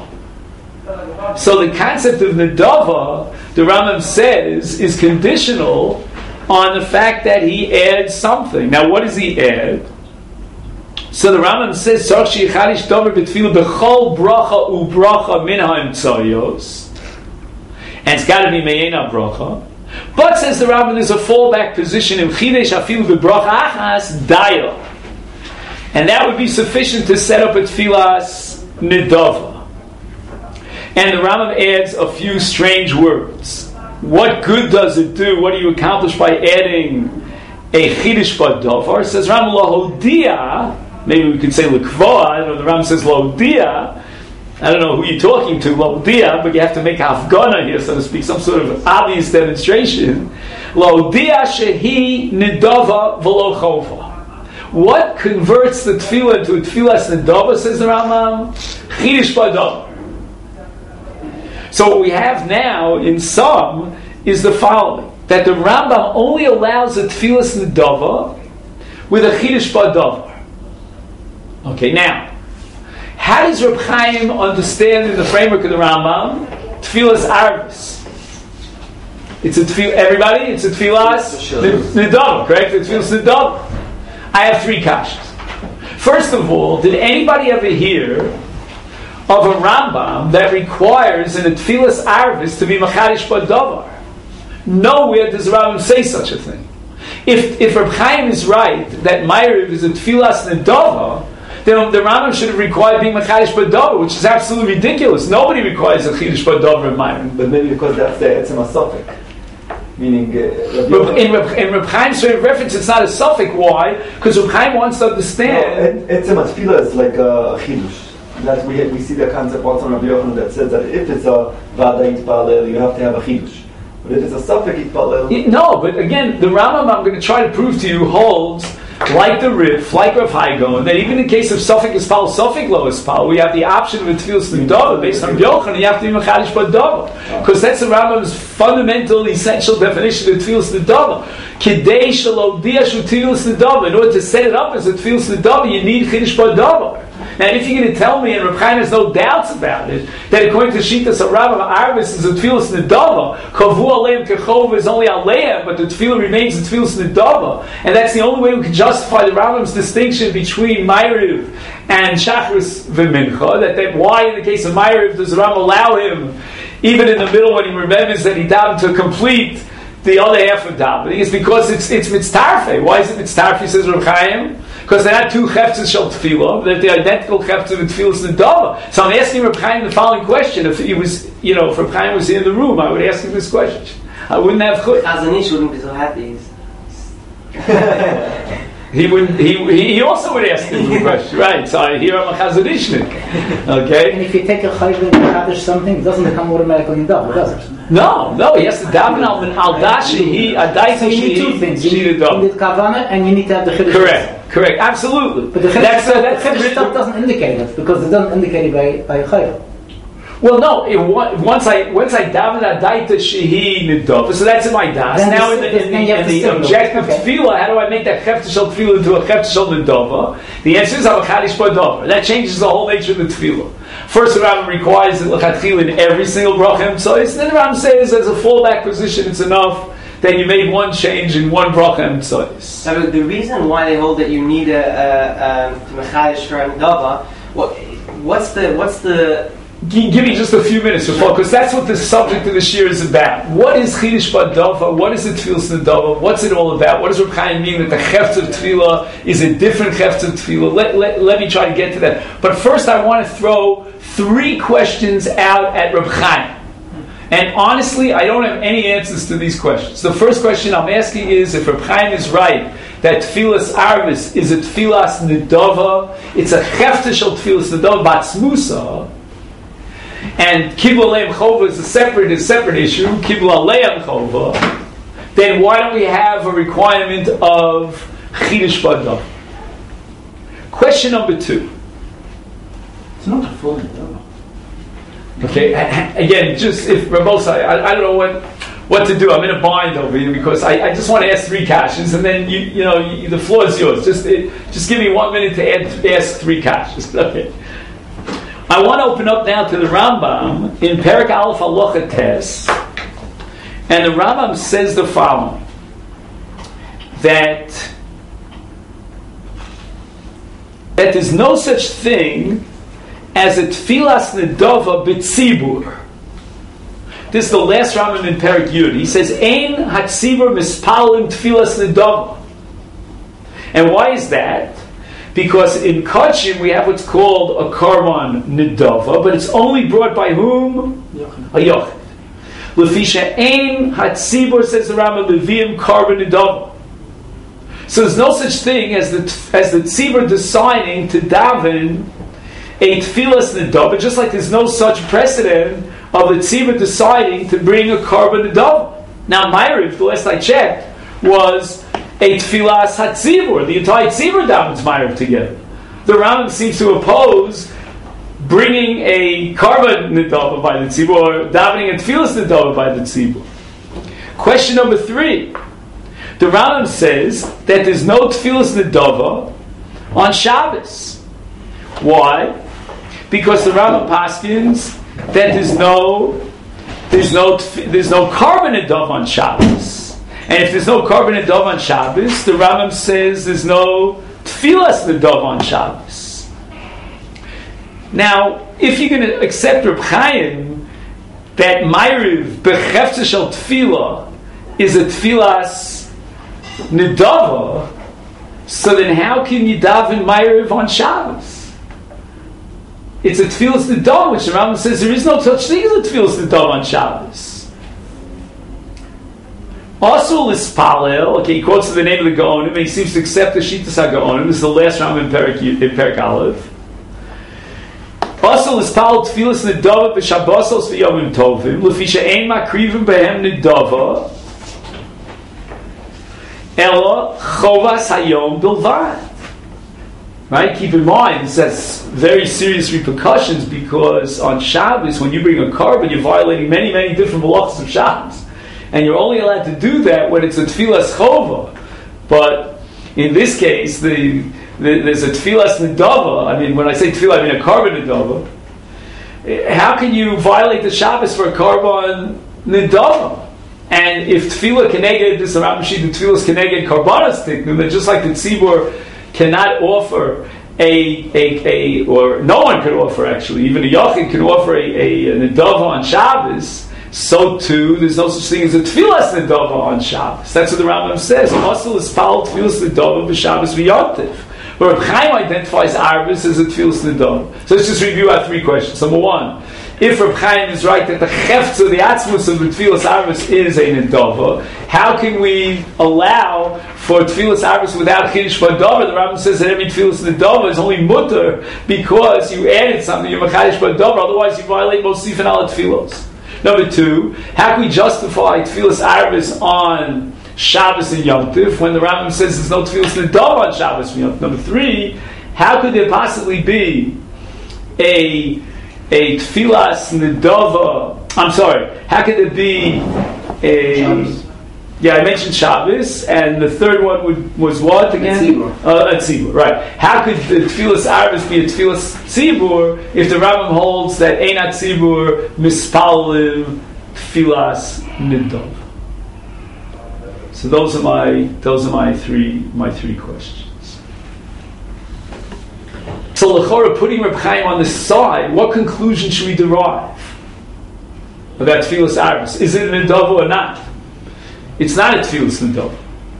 So the concept of Nedava, the Rambam says, is conditional on the fact that he adds something. Now, what does he add? So the Rambam says, Tzarech She'echadish Davar B'Tfilah B'chol Bracha U'Bracha Min HaEmtzayos. And it's got to be Me'ena Bracha. But, says the Rambam, there's a fallback position in Chidesh Afilu B'Bracha Achas Daya. And that would be sufficient to set up a Tfilas Nedava. And the Rambam adds a few strange words. What good does it do? What do you accomplish by adding a Chidesh B'Davar? Says Rambam, Lohodia, maybe we could say L'Kvoa, I don't know, the Rambam says Lohodia. I don't know who you're talking to, Lohodia, but you have to make a Hafgana here, so to speak, some sort of obvious demonstration. Lohodia shehi nedava v'lo chova. What converts the tefillah into a tefillas nedava, says the Rambam? Chidesh B'Davar. So what we have now, in sum, is the following. That the Rambam only allows a tefillas nedava with a Chidesh B'Davar. Okay, now, How does Reb Chaim understand in the framework of the Rambam Tfilas Arvis? It's a tefillah, everybody, it's a tefillas nidava, correct? It's tefillas nidava. I have three kashas. First of all, did anybody ever hear of a Rambam that requires in a tefillas arvis to be machadish b'davar? Nowhere does the Rambam say such a thing. If if Reb Chaim is right that Ma'ariv is a tefillas nidava, then the Rambam should have required being machadish b'davar, which is absolutely ridiculous. Nobody requires a chidish b'davar in Ma'ariv. But maybe because that's the etzem asofik. Meaning, uh, Reb, in Reb, in Reb Chaim's sort of reference, it's not a suffix. Why? Because Reb Chaim wants to understand. No, etzem atfila is like a chidush. That we we see the concept also in Rabbi Yochanan that says that if it's a vada yitpalel, you have to have a chidush. But if it's a suffix yitpalel, no. But again, the Rambam I'm going to try to prove to you holds. Like the Rif, like Rav Haigon, that even in case of suffix ispal, suffix lo ispal, we have the option of a tefillas nidava based on Yochanan. You have to be machadish b'dava, because that's the Rambam's fundamental, essential definition of tefillas nidava. Kidei shalodia shu tefillas nidava. In order to set it up as a tefillas nidava, you need chidish b'dava. Now, if you're going to tell me, and Reb Chaim has no doubts about it, that according to Shitas Rambam, Arvis is a tefillas nidava, kavu aleim kechov is only aleim, but the tefillah remains a tefillas nidava, and that's the only way we can justify the Rambam's distinction between Ma'ariv and Shachris v'Mincha. That, that why, in the case of Ma'ariv, does the Rambam allow him, even in the middle when he remembers that he davened to complete the other half of davening? It's because it's it's mitztarfe. Why is it mitztarfe? Says Reb Chaim. Because they're not two cheftzes shel tefillah, that they're identical cheftzes of tefillas nidava. So I'm asking Reb Chaim the following question. If he was, you know, if Reb Chaim was in the room, I would ask him this question. I wouldn't have chut. Chazon Ish wouldn't be so happy. He would. He he also would ask him the question, right? So I hear I'm a Chazon Ishnik. Okay. And if you take a chayv and chadish something, it doesn't become automatically nidava, does it? No, no. He has to daven al al dashi. He adai So you need two things. You need, you need kavana and you need to have the chiddush. Correct. Correct, absolutely. But the chiddush that's, stuff, uh, that's the chiddush stuff doesn't indicate it because it doesn't indicate it by by chayv. Well, no. It, once I once I daven adaita shehi nidava, so that's in my das. Then Now the, in the, in the, in the the objective okay. tefillah, how do I make that chefta shel tefillah into a chefta shel nidava? The answer is avachadish b'davar. That changes the whole nature of the tefillah. First, the Rambam requires it lechatchila in every single bracha emtsois. Then the Rambam says, as a fallback position, it's enough that you made one change in one bracha emtsois. Now, the reason why they hold that you need a, a, a mechadish for nidava, what what's the what's the G- give me just a few minutes to focus. That's what the subject of the shir is about. What is chidish b'dava? What is the tefillas nidava? What's it all about? What does Reb Chaim mean that the chefts of tefillah is a different chefts of tefillah? Let, let, let me try to get to that. But first, I want to throw three questions out at Reb Chaim. And honestly, I don't have any answers to these questions. The first question I'm asking is, if Reb Chaim is right that tefillas arvis is a tefillas nidava, it's a chefta shel tefillas nidava batzmusa, and Kibbul Aleim Chova is a separate, a separate issue, Kibbul Aleim Chova, then why don't we have a requirement of Chidish B'Davar? Question number two. It's not a full nidava. Okay, again, just if Rabosa, I, I don't know what what to do. I'm in a bind over here because I, I just want to ask three questions, and then you you know you, the floor is yours. Just it, just give me one minute to add, ask three questions. Okay. I want to open up now to the Rambam in Perek Aleph Halacha Tes, and the Rambam says the following: that that there's no such thing as a tfilas nedava b'tzibur. This is the last Rambam in Perek Yud. He says, "Ein hatzibur mispalim tfilas nedava." And why is that? Because in Kachim we have what's called a karban nedava, but it's only brought by whom? A yochid. Lefisha ein hatzibur, says the Rambam, leviim karban nedava. So there's no such thing as the as the tzibur deciding to daven a tfilas nedava, just like there's no such precedent of the tzibur deciding to bring a karban nedava. Now, Ma'ariv, the last I checked, was a tfilas hatzibur. The entire tzibur davens Ma'ariv together. The Rambam seems to oppose bringing a karban nedava by the tzibur, or davening a tfilas nedava by the tzibur. Question number three. The Rambam says that there's no tfilas nedava on Shabbos. Why? because the Rambam paskins that there's no there's no there's no carbon dove on Shabbos, and if there's no carbon dove on Shabbos, the Rambam says there's no tfilas nedov on Shabbos. Now, if you're going to accept Reb Chaim that Ma'ariv bechefza shel tefillah is a tfilas nedava, so then how can you daven Ma'ariv on Shabbos? It's a tfilas nedava, which the Rambam says there is no such thing as a tfilas nedava on Shabbos. Also, Lispalel, okay, he quotes the name of the Gaonim, and he seems to accept the Shittas HaGaonim. This is the last Rambam in Perek, in Perek Aleph. Also, Lispalel tfilas nedava b'Shabbosos v'Yomim Tovim, l'fi she'ein makrivim behem nedava, ela chovas hayom bilvad. Right? Keep in mind, this has very serious repercussions, because on Shabbos, when you bring a carbon, you're violating many, many different halachos of Shabbos. And you're only allowed to do that when it's a tfilas chova. But in this case, the, the, there's a tfilas nedava. I mean, when I say tfilah, I mean a carbon nedava. How can you violate the Shabbos for a carbon nedava? And if tfilah keneged, this Rambam Shita, the tfilas keneged karbanas tiknu, then just like the tzibur cannot offer a, a, a, or no one could offer actually, even a yachid can offer a, a, a nedava on Shabbos, so too, there's no such thing as a tfilas nedava on Shabbos. That's what the Rambam says. Masel is pal tfilas nedava b'Shabbos v'yontif. But Reb Chaim identifies Arvis as a tfilas nedava. So let's just review our three questions. Number one, if Reb Chaim is right that the cheftza, the atzmus of the tfilas Arvis is a nedava, how can we allow for tfilas Arvis without chiddush b'davar? The Rambam says that every tfilas nedava is only mutter because you added something, you're mechadish b'davar, otherwise you violate mosif and al tfilos. Number two, how can we justify tfilas Arvis on Shabbos and Yom Tov when the Rambam says there's no tfilas nedava on Shabbos and Yom Tov? Number three, how could there possibly be a a tfilas nedava? I'm sorry, how could there be a Shabbos. Yeah, I mentioned Shabbos, and the third one would, was what again? Tzibur. Uh, a tzibur, right. How could the tfilas Arvis be a tfilas tzibur if the Rambam holds that einat tzibur mispalim tfilas nidav? So those are my those are my three my three questions. So l'chora, putting Reb Chaim on the side, what conclusion should we derive about tfilas Arvis? Is it a nidav or not? It's not a tfilas nedava.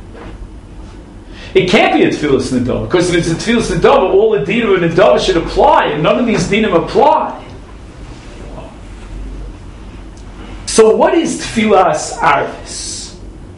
It can't be a tfilas nedava, because if it's a tfilas nedava, all the dinim of a nedava should apply, and none of these dinim apply. So what is tfilas Arvis?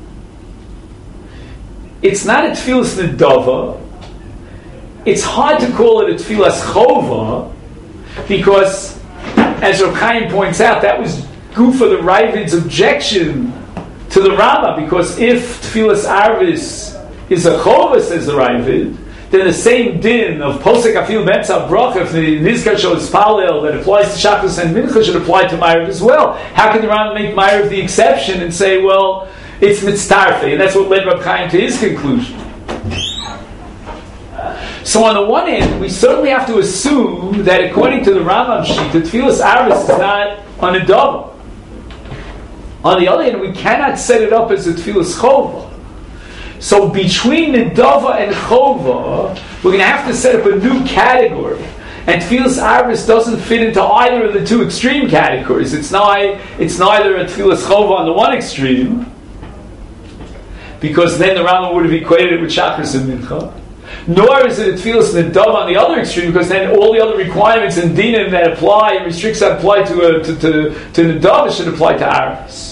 It's not a tfilas nedava. It's hard to call it a tfilas chova, because, as Reb Chaim points out, that was Gufa the Ravid's objection to the Rambam, because if tfilas Arvis is a chova, says the Ravid, then the same din of posek afil be'etzav bracha, if the nizkar shel ispalel that applies to Shabbos and Mincha should apply to Ma'ariv as well. How can the Rambam make Ma'ariv the exception and say, well, it's mitztarfe, and that's what led Reb Chaim to his conclusion? So on the one hand, we certainly have to assume that according to the Rambam sheet, the tfilas Arvis is not on a double. On the other hand, we cannot set it up as a tfilas chova. So between nedava and chova, we're going to have to set up a new category. And tfilas Arvis doesn't fit into either of the two extreme categories. It's not. It's neither a tfilas chova on the one extreme, because then the Rambam would have equated it with Shachris and Mincha. Nor is it a tfilas nedava on the other extreme, because then all the other requirements in dinim that apply and restricts that apply to a, to to, to nedava should apply to Arvis.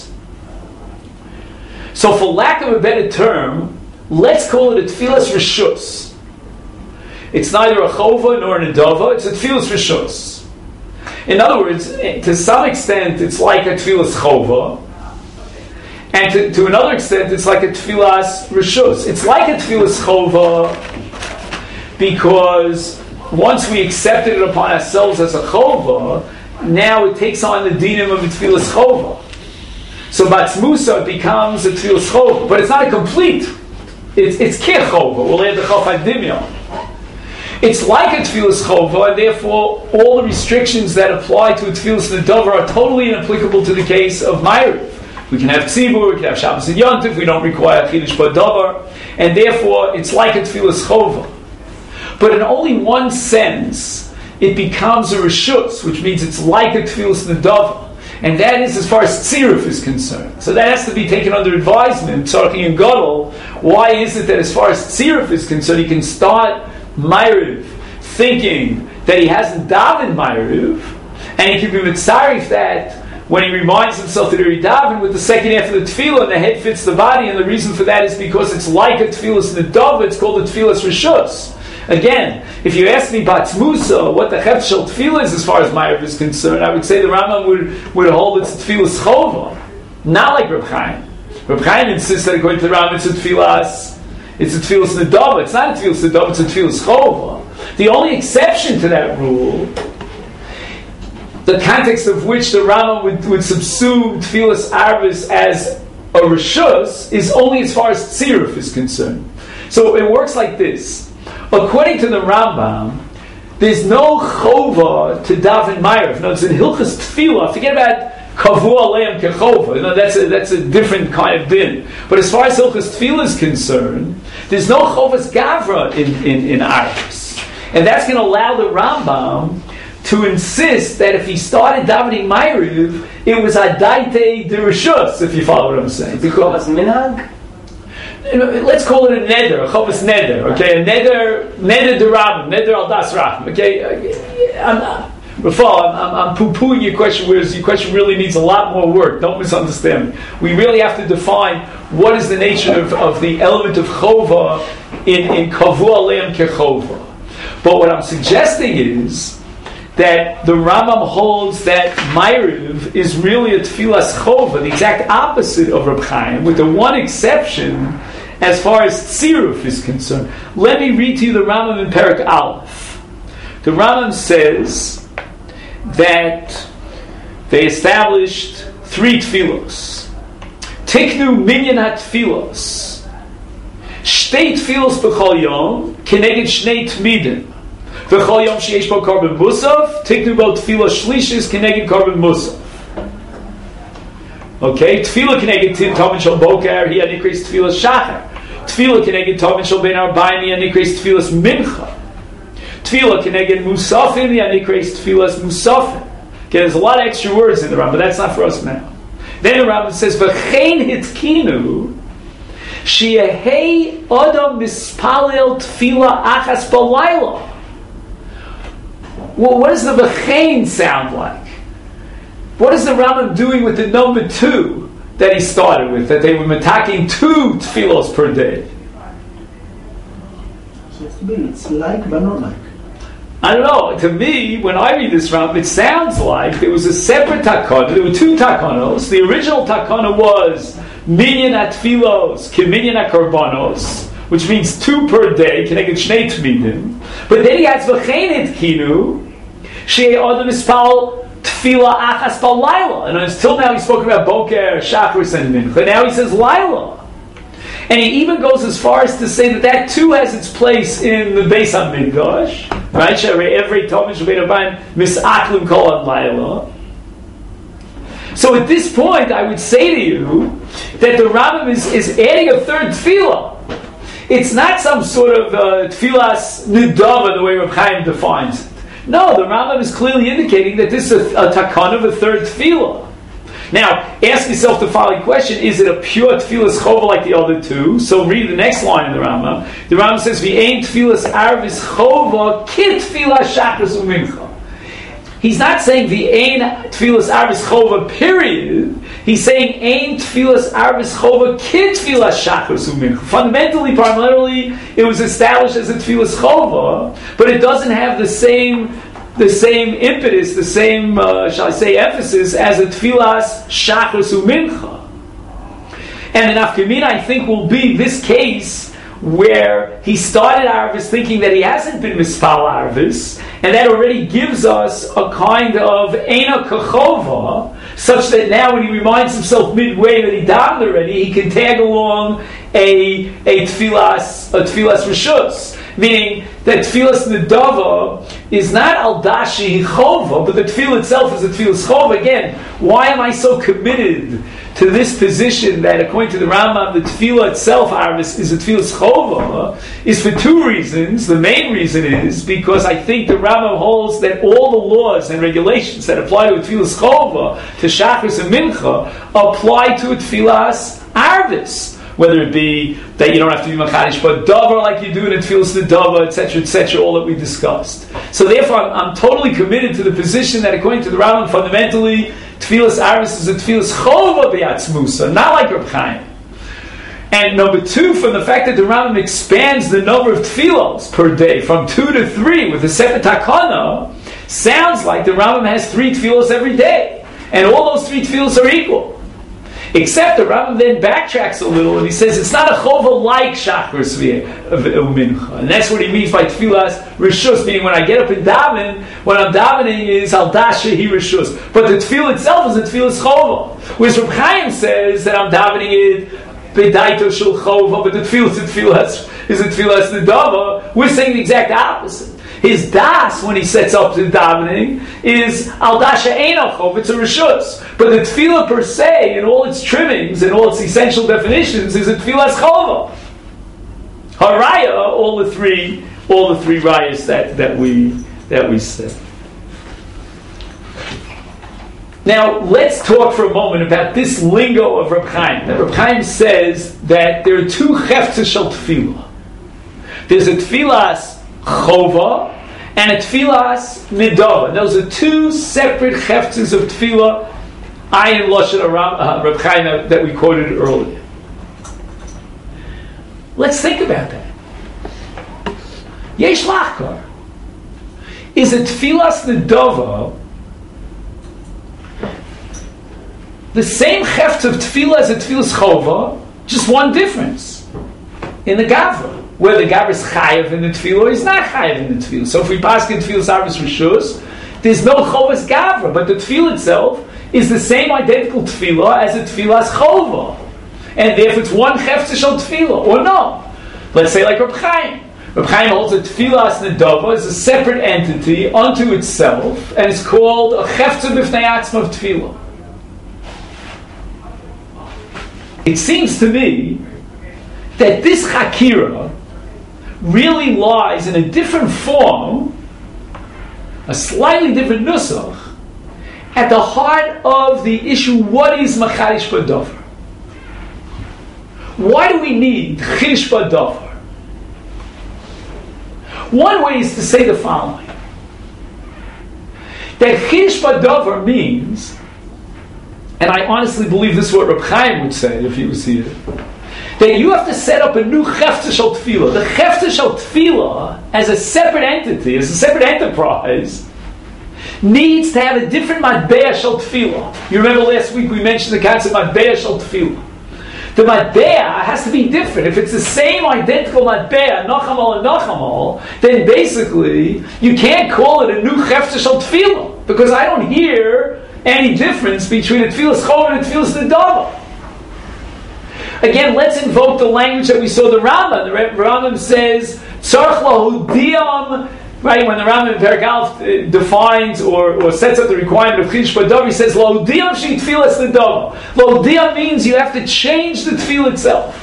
So, for lack of a better term, let's call it a tfilas reshus. It's neither a chova nor a nedava; it's a tfilas reshus. In other words, to some extent, it's like a tfilas chova, and to, to another extent, it's like a tfilas reshus. It's like a tfilas chova because once we accepted it upon ourselves as a chova, now it takes on the dinim of a tfilas chova. So Batzmusa becomes a tfilas chova, but it's not a complete. It's it's kir chova. We'll add the chafad dimyon. It's like a Tfilas Chova, and therefore all the restrictions that apply to a Tfilas Nedavar are totally inapplicable to the case of Ma'ariv. We can have Tzibur, we can have Shabbos and Yontif, we don't require Chidush Badavar, and therefore it's like a Tfilas Chova. But in only one sense, it becomes a Rishus, which means it's like a Tfilas Nedavar. And that is as far as Tziruf is concerned. So that has to be taken under advisement, Tzarchi and Gadol. Why is it that as far as Tziruf is concerned, he can start Ma'ariv thinking that he hasn't davened Ma'ariv, and he can be mitzarif that when he reminds himself that he davened with the second half of the tefillah, and the head fits the body, and the reason for that is because it's like a tefillas nedava, it's called a tefillas rishus. Again, if you ask me Batz Musa what the Chef Shel Tefillah is as far as Ma'ariv is concerned, I would say the Rambam would, would hold it's a Tefillas Chova, not like Reb Chaim. Reb Chaim insists that according to the Rambam it's a Tefillas, it's a Tefillas Nedava. It's not a Tefillas Nedava, it's a Tefillas Chova. The only exception to that rule, the context of which the Rambam would, would subsume Tefillas Arvis as a Rishus, is only as far as Tziruf is concerned. So it works like this. According to the Rambam, there's no chova to daven Ma'ariv. No, it's in Hilchas Tefillah. Forget about kavu aleim kechova. No, that's a that's a different kind of din. But as far as Hilchas Tefillah is concerned, there's no chovas gavra in in in Arvis, and that's going to allow the Rambam to insist that if he started davening Ma'ariv, it was adaite dereshus. If you follow what I'm saying, because minhag. Let's call it a neder, a chovas neder, okay? A neder, neder derabim, neder al das rachim, okay? I'm, Rafal, I'm, I'm, I'm poo-pooing your question, whereas your question really needs a lot more work. Don't misunderstand me. We really have to define what is the nature of, of the element of chova in, in kavu aleim kechova. But what I'm suggesting is that the Rambam holds that Ma'ariv is really a tefillas chova, the exact opposite of Reb Chaim, with the one exception as far as Tziruf is concerned. Let me read to you the Rambam in Perek Aleph. The Rambam says that they established three tefillos. Tiknu minyan ha-tefillos. Shtei tefillos b'chol yom, keneged shnei tmidim. V'chol yom sheyesh bo korban musaf, tiknu bo tefillah shlishis keneged korban musaf. Okay, tefillah keneged Tomin shel boker, he had increased tefillah shachar. Tefillah keneged Tomin shel ben arba'im, he had increased tefillah mincha. Tefillah keneged musafim, he had increased tefillah musafim. Okay, there's a lot of extra words in the Rambam, but that's not for us now. Then the Rambam says, v'chein hitkinu, sheyehei adam mispalel tefillah achas balayla. Well, what does the v'chein sound like? What is the Rambam doing with the number two that he started with, that they were attacking two tefillos per day? So it's, it's like but not like. I don't know. To me, when I read this Rambam, it sounds like there was a separate takana. There were two takanos. The original takana was minyan atfilos, kiminyan akorbanos, which means two per day, keneged shnei tmidim. But then he adds v'chein hitkinu, shei adam ispal tefillah achas balayla. And until now he spoke about boker, shachris, and mincha. Now he says laila. And he even goes as far as to say that that too has its place in the Beis HaMikdash. Right? Every Talmud Shabbat Abayim misaklim kol ad laila. So at this point, I would say to you that the Rambam is, is adding a third tefillah. It's not some sort of uh, tefillas nidava the way Reb Chaim defines it. No, the Rambam is clearly indicating that this is a, a takana of a third tefillah. Now, ask yourself the following question: is it a pure tefillas chova like the other two? So read the next line in the Rambam. The Rambam says, "V'ein tefillas arvis chova kit tefillas shachris umincha." He's not saying v'ein tefillas arvis chova, period. He's saying ein tefillas arvis chova kit tefillas shachris umincha. Fundamentally, primarily, it was established as a tefillas chova, but it doesn't have the same the same impetus, the same, uh, shall I say, emphasis as a tefillas shachris umincha. And the nafkamina, I think, will be this case where he started Arvis thinking that he hasn't been mispal Arvis, and that already gives us a kind of Eina Kachova, such that now when he reminds himself midway that he davened already, he can tag along a a tefillas a tefillas rishus. Meaning that Tfilas Nedava is not Al Dashi Chova, but the Tefillah itself is a Tfilas Chova. Again, why am I so committed to this position that according to the Rambam, the Tefillah itself, Arvis, is a Tfilas Chova? Is for two reasons. The main reason is because I think the Rambam holds that all the laws and regulations that apply to a Tfilas Chova, to Shachris and Mincha, apply to a Tfilas Arvis. Whether it be that you don't have to be Machadish, but Davar like you do in a Tfilas Nedava, et cetera, et cetera, all that we discussed. So therefore, I'm, I'm totally committed to the position that according to the Rambam, fundamentally, Tfilas Arvis is a Tfilas Chova B'Yatzmusa, not like Reb Chaim. And number two, from the fact that the Rambam expands the number of Tfilos per day from two to three with the Sefer Takana, sounds like the Rambam has three Tfilos every day. And all those three Tfilos are equal. Except the Rambam then backtracks a little and he says it's not a chova like Shachris Mincha. And that's what he means by Tfilas Rishus, meaning when I get up and daven, what I'm davening is Al Dasha Hi Rishus. But the Tfilah itself is a Tfilas chova. Whereas Reb Chaim says that I'm davening it Bedaito Shul Chova, but the Tfilah is a Tfilas Nedava. We're saying the exact opposite. His das, when he sets up the davening, is al dasha einachov, it's a rishus. But the tefillah per se, in all its trimmings and all its essential definitions, is a tefillas chova. Haraya, all the three, all the three rayas that, that we that we said. Now, let's talk for a moment about this lingo of Reb Chaim. Reb Chaim says that there are two cheftzes shel tefillah. There's a tefillas chova and a tfilas nedava. Those are two separate cheftzes of tefillah, ayin lashon uh, Reb Chaim that, that we quoted earlier. Let's think about that. Yesh lachkar. Is a tfilas nedava the same cheftz of tefillah as a tfilas chova? Just one difference in the gavra. Where the Gavra is chayav in the tefillah, or he's not chayav in the tefillah. So if we pass in tefillah Arvis Rishus, there's no chovas Gavra, but the tefillah itself is the same identical tefillah as a tefillah's chova, and therefore it's one cheftzah shel tefillah, or no. Let's say like Reb Chaim. Reb Chaim holds that tefillah's nedava is a separate entity unto itself, and it's called a cheftzah b'fnei atzma of tefillah. It seems to me that this chakira really lies in a different form, a slightly different nusach, at the heart of the issue, what is machadish b'davar? Why do we need chish b'davar? One way is to say the following, that chish b'davar means, and I honestly believe this is what Reb Chaim would say if he was here, that you have to set up a new cheftzah shel tefillah. The cheftzah shel tefillah, as a separate entity, as a separate enterprise, needs to have a different matbeah shel tefillah. You remember last week we mentioned the concept of matbeah shel tefillah. The matbeah has to be different. If it's the same identical matbeah, nachamal and nachamal, then basically you can't call it a new cheftzah shel tefillah, because I don't hear any difference between a tefillas chova and a tefillas nedava. Again, let's invoke the language that we saw the Rambam. The Rambam says, Tzarech lahudiyam, right, when the Rambam in Perek Aleph defines or, or sets up the requirement of Chidush b'davar, he says, lahudiyam she tfilas nedava. Lahudiyam means you have to change the tefillah itself.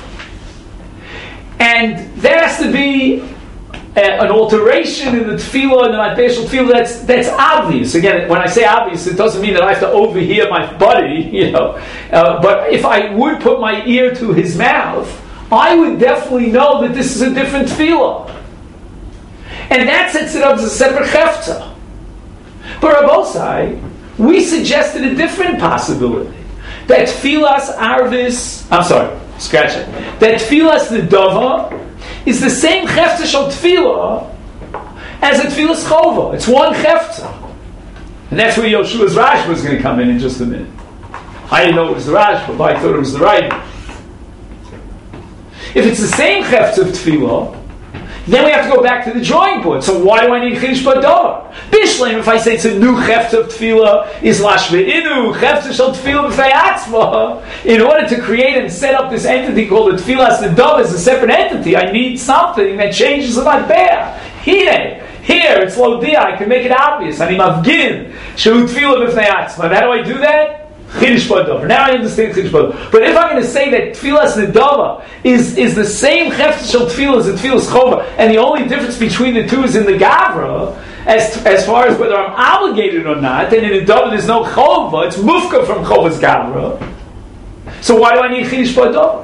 And there has to be a, an alteration in the tefillah and the matbeah shel tefillah that's, that's obvious. Again, when I say obvious, it doesn't mean that I have to overhear my buddy, you know. Uh, but if I would put my ear to his mouth, I would definitely know that this is a different tefillah. And that sets it up as a separate cheftzah. But Rabbosai, we suggested a different possibility. That tfilas arvis, I'm sorry, scratch it. That tfilas nedava is the same cheftzah shel tefillah as a tfilas chova. It's one cheftzah. And that's where Yoshua's Rashba was going to come in in just a minute. I didn't know it was the Rashba, but I thought it was the right. If it's the same cheftzah of tefillah, Then we have to go back to the drawing board. So why do I need Chidush Badavar? Bishleim, if I say it's a new Chefta of Tefillah, is Lashve Inu, Chefta Shal Tefillah B'fei Atzma. In order to create and set up this entity called the Tefillah Nedav as a separate entity, I need something that changes the Matbeah. Here, here, it's Lodia, I can make it obvious. I need Mavgin, Shehu Tefillah B'fei Atzma. And how do I do that? Chidush Badavar. Now I understand Chidush Badavar. But if I'm going to say that Tefillas Nedava is, is the same Chefta Shel Tefillah as the Tefillas Chova, and the only difference between the two is in the Gavra, as as far as whether I'm obligated or not, and in Nedava there's no Chova, it's Mufka from Chova's Gavra. So why do I need Chidush Badavar?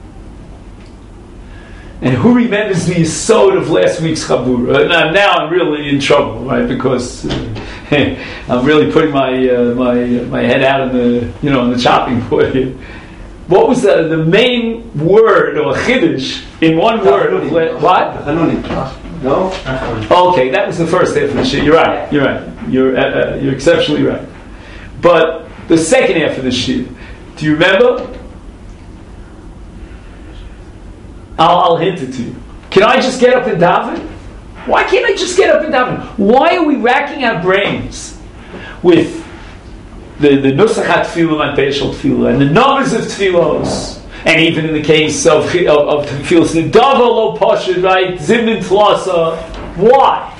And who remembers the Yisod of last week's Chabura? Now, now I'm really in trouble, right? Because uh, I'm really putting my uh, my my head out in the you know in the chopping board here. What was the the main word or Chiddush in one word? Of la- what? No. Okay, that was the first half of the shir. You're right. You're right. You're uh, uh, you're exceptionally right. But the second half of the shir, do you remember? I'll, I'll hint it to you. Can I just get up and daven? Why can't I just get up and daven? Why are we racking our brains with the the nusachat tefillah and peishal tefillah and the numbers of tefillos, and even in the case of of, of tefillas the davar lo pashut, right? Zimnin tlasa. Why?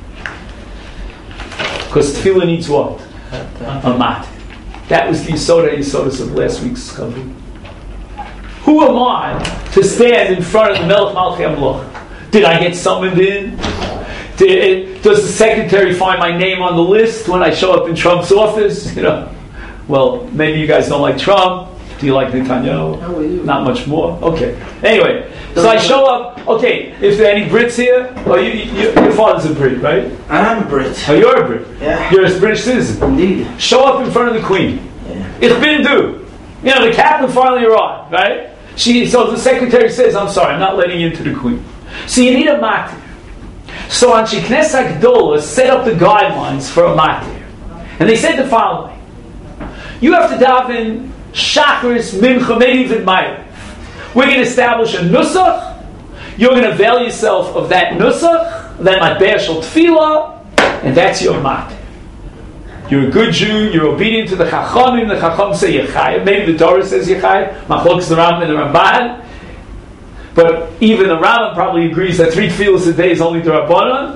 Because tefillah needs what? A mat. That was the yisoda yisodas of last week's chavur. Who am I to stand in front of the Melech Malchei HaMelech? Did I get summoned in? Did, does the secretary find my name on the list when I show up in Trump's office? You know, well, maybe you guys don't like Trump. Do you like Netanyahu? How are you? Not much more. Okay. Anyway, so I show up. Okay, if there are any Brits here, oh, you, you, your father's a Brit, right? I'm a Brit. Oh, you're a Brit. Yeah. You're a British citizen. Indeed. Show up in front of the Queen. Yeah. Ich bin du. You know, the captain finally arrived, right? She, so the secretary says, I'm sorry, I'm not letting you into the Queen. So you need a matir. So Anshe Knesset Gdola set up the guidelines for a matir. And they said the following. You have to daven Shachris, Mincha, maybe even Ma'ariv. We're going to establish a nusach. You're going to avail yourself of that nusach, that matbeah shel tefillah, and that's your matir. You're a good Jew, you're obedient to the Chachamim, the Chacham say Yechayev, maybe the Torah says Yechayev, Machlokes the Rambam and the Ramban, but even the Rambam probably agrees that three tefillas a day is only the Rabbanon,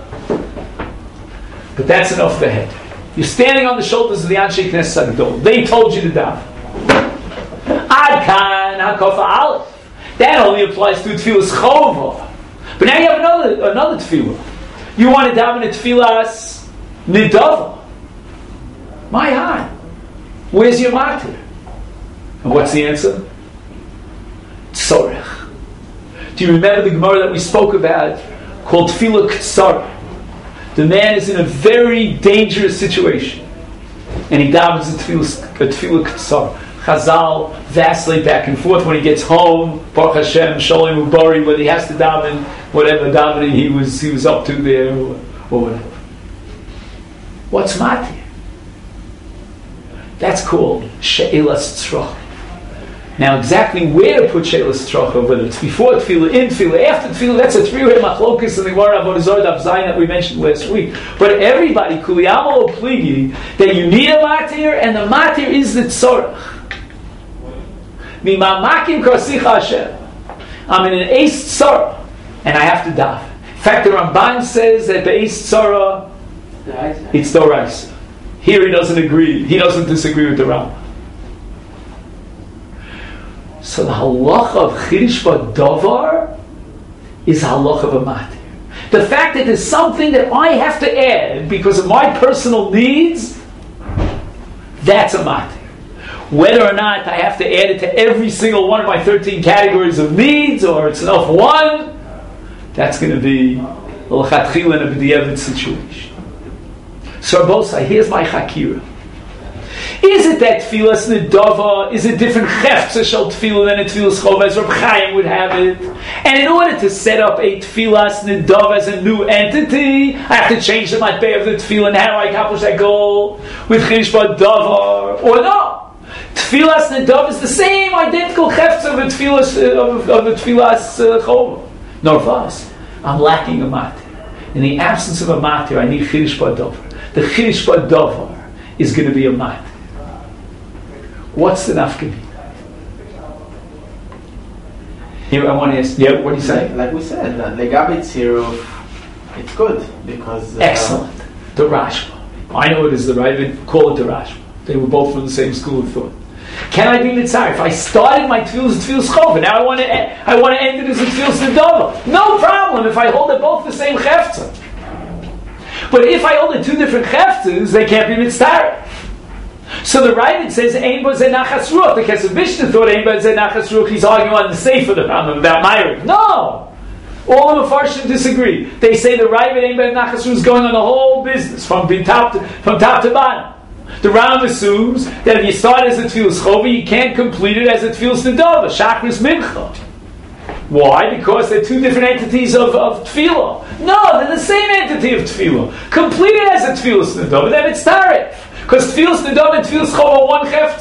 but that's enough for head. You're standing on the shoulders of the Anshe Knesset Gdola. They told you to daven. Ad kan hakofa aleph. That only applies to tefillas chova. But now you have another another tefillah. You want to daven a tefillas nidava. My high. Where's your matir? And what's the answer? Tzorech. Do you remember the Gemara that we spoke about called Tefillah Ktsara? The man is in a very dangerous situation, and he davens a Tefillah Ktsara. Chazal vacillate back and forth when he gets home. Baruch Hashem, Shalom Ubari, whether he has to daven whatever davening he was he was up to there or, or whatever. What's matir? That's called She'elas Tzrocha. Now, exactly where to put She'elas Tzrocha, whether it's before Tefillah, in Tefillah, after Tefillah, that's a three-way machlokas in the Gemara Avodah Zarah Daf Zayin that we mentioned last week. But everybody, Kuliyama or Pligi, that you need a matir, and the matir is the tzorach. Mimamakim Korsicha Hashem. I'm in an Eis Tzorah, and I have to daven. In fact, the Ramban says that the Eis Tzorah, it's Doraisa. Here he doesn't agree. He doesn't disagree with the Rambam. So the halacha of Chidush Badavar is the halacha of a matir. The fact that there's something that I have to add because of my personal needs, that's a matir. Whether or not I have to add it to every single one of my thirteen categories of needs, or it's enough one, that's going to be a l'chatchila in a b'diavad situation. So Rabosai, here's my chakira. Is it that tefillas nedava is a different chefza shel tefillah than a tefillas chova, as Reb Chaim would have it? And in order to set up a tefillas nedava as a new entity, I have to change the matbeh of the tefillah. And how do I accomplish that goal? With Chidush Badavar, or no? Tefillas nedava is the same identical chefza of the tefillas of, of the tefillas uh, chova. No fuss. I'm lacking a matir. In the absence of a matir, I need chiddush ba'davar. The chiddush ba'davar is going to be a matir. What's the nafkamina? Here, I want to ask. Yeah, what do you say? Like, like we said, uh, legabe tziruf, it's good because uh, excellent. The Rashba. I know it is the right. Call it the Rashba. They were both from the same school of thought. Can I be mitzvah? If I started my tefillah as tefillah chova, now I want to I want to end it as a tefillah nedava. No problem if I hold it both the same chefza. But if I hold it two different chefzas, they can't be mitzvah. So the Ravid says ein bo ze nachas ruach. The Kesef Mishnah thought ein bo ze nachas ruach. He's arguing on the sefer the Rambam about Meir. No, all the Mefarshim disagree. They say the Ravid ein bo nachas ruach is going on the whole business from top to, from top to bottom. The Rambam assumes that if you start as a tefillas chova, you can't complete it as a tefillas nedava, shachris mincha. Why? Because they're two different entities of, of tefillah. No, they're the same entity of tefillah. Complete it as a tefillas nedava, then it's tarif. Because tefillas nedava and tefillas chova are one cheft.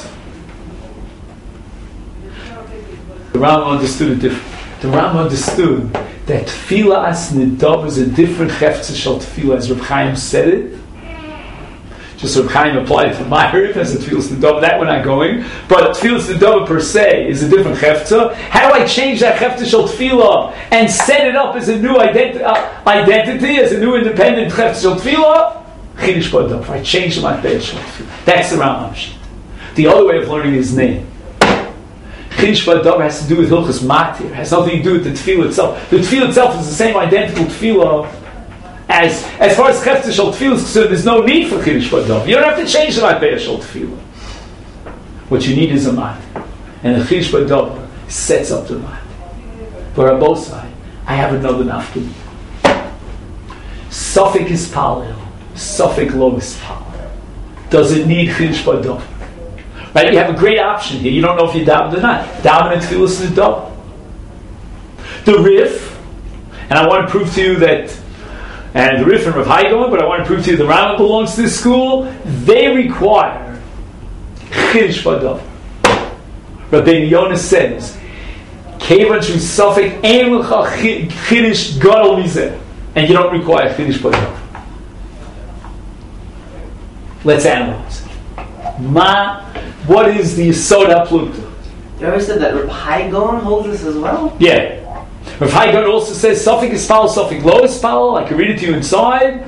The Rambam understood it different. The Rambam understood that tefillah as nedava is a different cheft shel tefillah, as Reb Chaim said it. Just Reb Chaim applied it to my rib as a tefillas nedava. That we're not going. But tefillas nedava per se is a different chefta. How do I change that chefta shel tefillah and set it up as a new identi- uh, identity, as a new independent chefta shel tefillah? Chiddush ba'davar. I change my bed shel tefillah. That's the Rambam sheet. The other way of learning his name. Chiddush ba'davar has to do with hilchos matir. It has nothing to do with the tefillah itself. The tefillah itself is the same identical tefillah. As as far as chefta shel tefillah is concerned, there's no need for chiddush ba'davar. You don't have to change the matbeya shel tefillah. What you need is a mat, and the chiddush ba'davar sets up the mat. But on both sides, I have another nafkamina. Suffix is palel, suffix lo is palel. Does it need chiddush ba'davar? Right? You have a great option here. You don't know if you daven or not. Daven and tefillas nedava. The Rif, and I want to prove to you that. And the Rif and Rav Hai, but I want to prove to you the Rambam belongs to this school. They require chiddush ba'davar. Rabbeinu Yonah says, "Kevan shu safek ein lecha chiddush gadol mizeh," and you don't require chiddush ba'davar. Let's analyze. Ma, what is the Yesod HaPlukta? You ever said that Reb Hai Gaon holds this as well? Yeah. Rav Hai Gaon also says suffix is foul, suffix lo is foul. I can read it to you inside.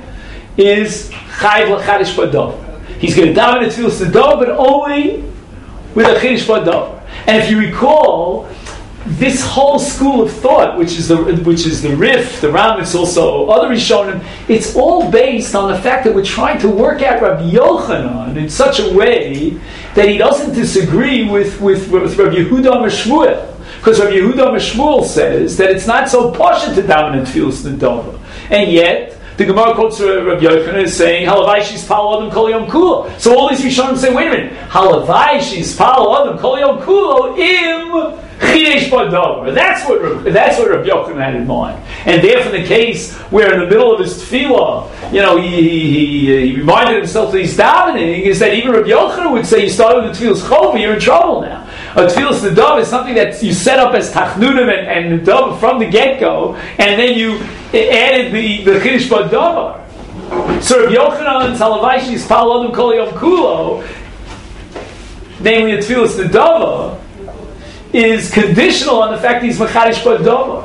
Is chayv l'chadish ba'davar. He's going to daven at tefillas nedava, but only with a chiddush ba'davar. And if you recall, this whole school of thought, which is the which is the Rif, the Ram, it's also other Rishonim, it's all based on the fact that we're trying to work out Rabbi Yochanan in such a way that he doesn't disagree with with, with Rabbi Yehuda Meshmuel. Because Rabbi Yehuda Meshmuel says that it's not so poshut to daven in tefillas nedava, and yet the Gemara quotes Rabbi Yochanan is saying Halavai she's pal adam kol yom kulo. So all these Rishonim say, wait a minute, Halavai she's pal adam kol yom kulo im chiddush ba'davar. That's what that's what Rabbi Yochanan had in mind, and therefore the case where in the middle of his tefillah, you know, he he, he reminded himself that he's davening, is that even Rabbi Yochanan would say, you started with the tefillas chova, you're in trouble now. A tefillas nedava is something that you set up as tachnunim and, and nedava from the get-go, and then you added the, the chiddush ba'davar. So Rabbi Yochanan Talavaishi is pal adam kol yom kulo, namely a tefillas nedava, is conditional on the fact that he's machadish ba'davar.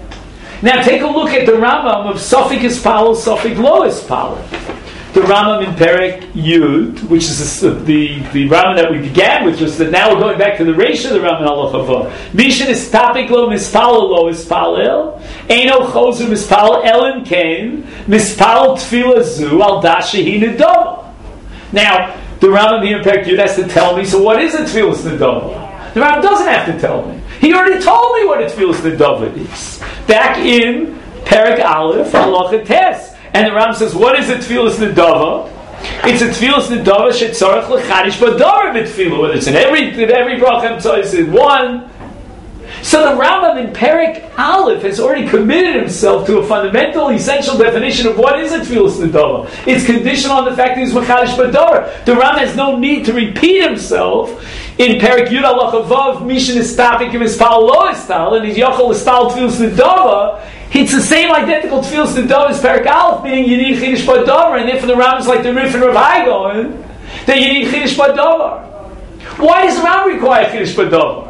Now take a look at the Rambam of suffix is pal, suffix lo is pal. The Rambam in Perek Yud, which is the, the, the Rambam that we began with, just that now we're going back to the Reish of the Rambam Halachava. Mishin is tapik lo mispalel lo ispalel, eino chozu mispalel elim kain, mispalel tefillah zu al dashehi nedava. Now, the Rambam here in Perek Yud has to tell me, so what is a tefillah nedava? The Rambam doesn't have to tell me. He already told me what a tefillah nedava is. Back in Perek Aleph, Halacha Tes. And the Ram says, what is a tefillas nedava? It's a tefillas nedava shetzarech l'chadish ba'davar b'tefillah. Whether it's in every in every bracha, it's in one. So the Rambam in Perek Aleph has already committed himself to a fundamental, essential definition of what is a tefillas nedava. It's conditional on the fact that he's machadish ba'davar. The Rambam has no need to repeat himself in Perek Yud Halacha Vav, Mishin is tapik im ispal lo ispal, and he's yochel ispal tefillas nedava. It's the same identical tefillas to Dov as Perek Aleph, meaning you need Chiddush B'Davar, and therefore the Ram is like the Rif and Rav Hai that you need Chiddush B'Davar. Why does the Ram require Chiddush B'Davar?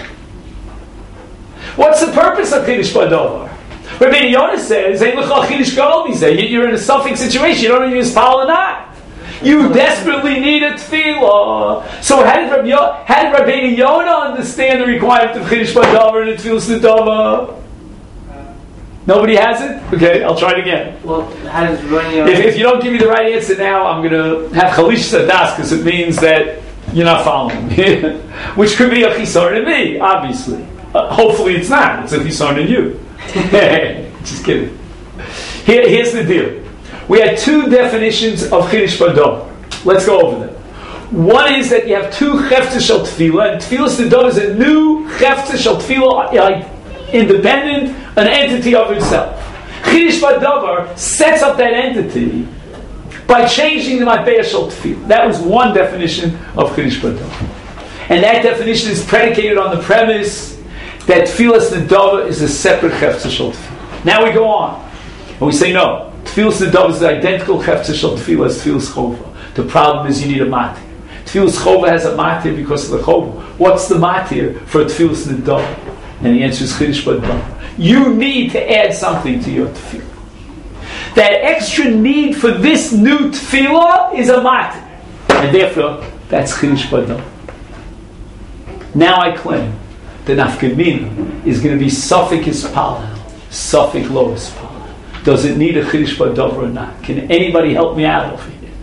What's the purpose of Chiddush B'Davar? Rabbi Yonah says, you're in a suffering situation, you don't know if you're Mispal or not. You desperately need a tefillah. So how did Rabbi, Yo- how did Rabbi Yonah understand the requirement of Chiddush B'Davar and the tefillah Sedava? Nobody has it? Okay, I'll try it again. Well, how does Rabbi Yonah... If, if you don't give me the right answer now, I'm going to have Chalish Sadas, because it means that you're not following me. Which could be a chisar in me, obviously. Uh, hopefully it's not. It's a chisar in you. Just kidding. Here, here's the deal. We had two definitions of Chiddush B'Davar. Let's go over them. One is that you have two Chefta Shel Tefillah, and Tefillah Sedov is a new Chefta Shel Tefillah, like independent, an entity of itself. Chiddush B'Davar sets up that entity by changing the Matbeya Shel Tefillah. That was one definition of Chiddush B'Davar. And that definition is predicated on the premise that Tefillah Sedov is a separate Chefta Shel Tefillah. Now we go on, and we say no. Tefillah Sedov is the identical Chefta Shel Tefillah as Tefillah Chova. The problem is you need a matir. Tefillah Chova has a matir because of the Chova. What's the matir for Tefillah Sedov? And the answer is Chiddush B'Davar. You need to add something to your tefillah. That extra need for this new tefillah is a matir. And therefore, that's Chiddush B'Davar. Now I claim that Nafkamina is going to be Safek Ispalel, Safek Lo Ispalel. Does it need a Chiddush B'Davar or not? Can anybody help me out over here?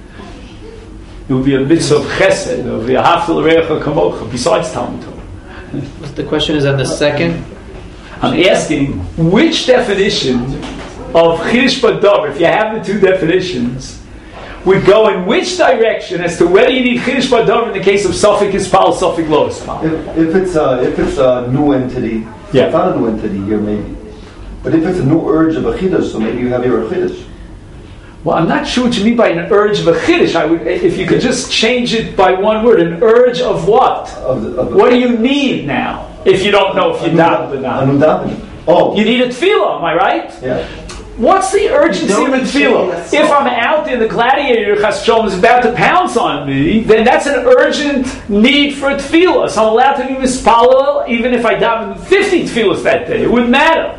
It would be a mitzvah of chesed, it would be a haftel re'echa kamocha, besides Talmud Torah. The question is on the second. I'm asking which definition of Chiddush B'Davar, if you have the two definitions, would go in which direction as to whether you need Chiddush B'Davar in the case of Safek Ispal, Safek Lo Ispal. If, if it's a if it's a new entity, Yeah. it's not a new entity here maybe. But if it's a new urge of a chiddush, so maybe you have your chiddush. Well, I'm not sure what you mean by an urge of a chiddush. I would, if you could just change it by one word, an urge of what? Of the, of the, What do you need now? If you don't know if you daven or not, Anudaven. Oh, you need a tefillah. Am I right? yeah. What's the urgency of Don't a tefillah? If I'm out there, the gladiator Chas Shalom is about to pounce on me, then that's an urgent need for a tefillah. So I'm allowed to be mispalel even if I daven fifty tefillahs that day. It wouldn't matter.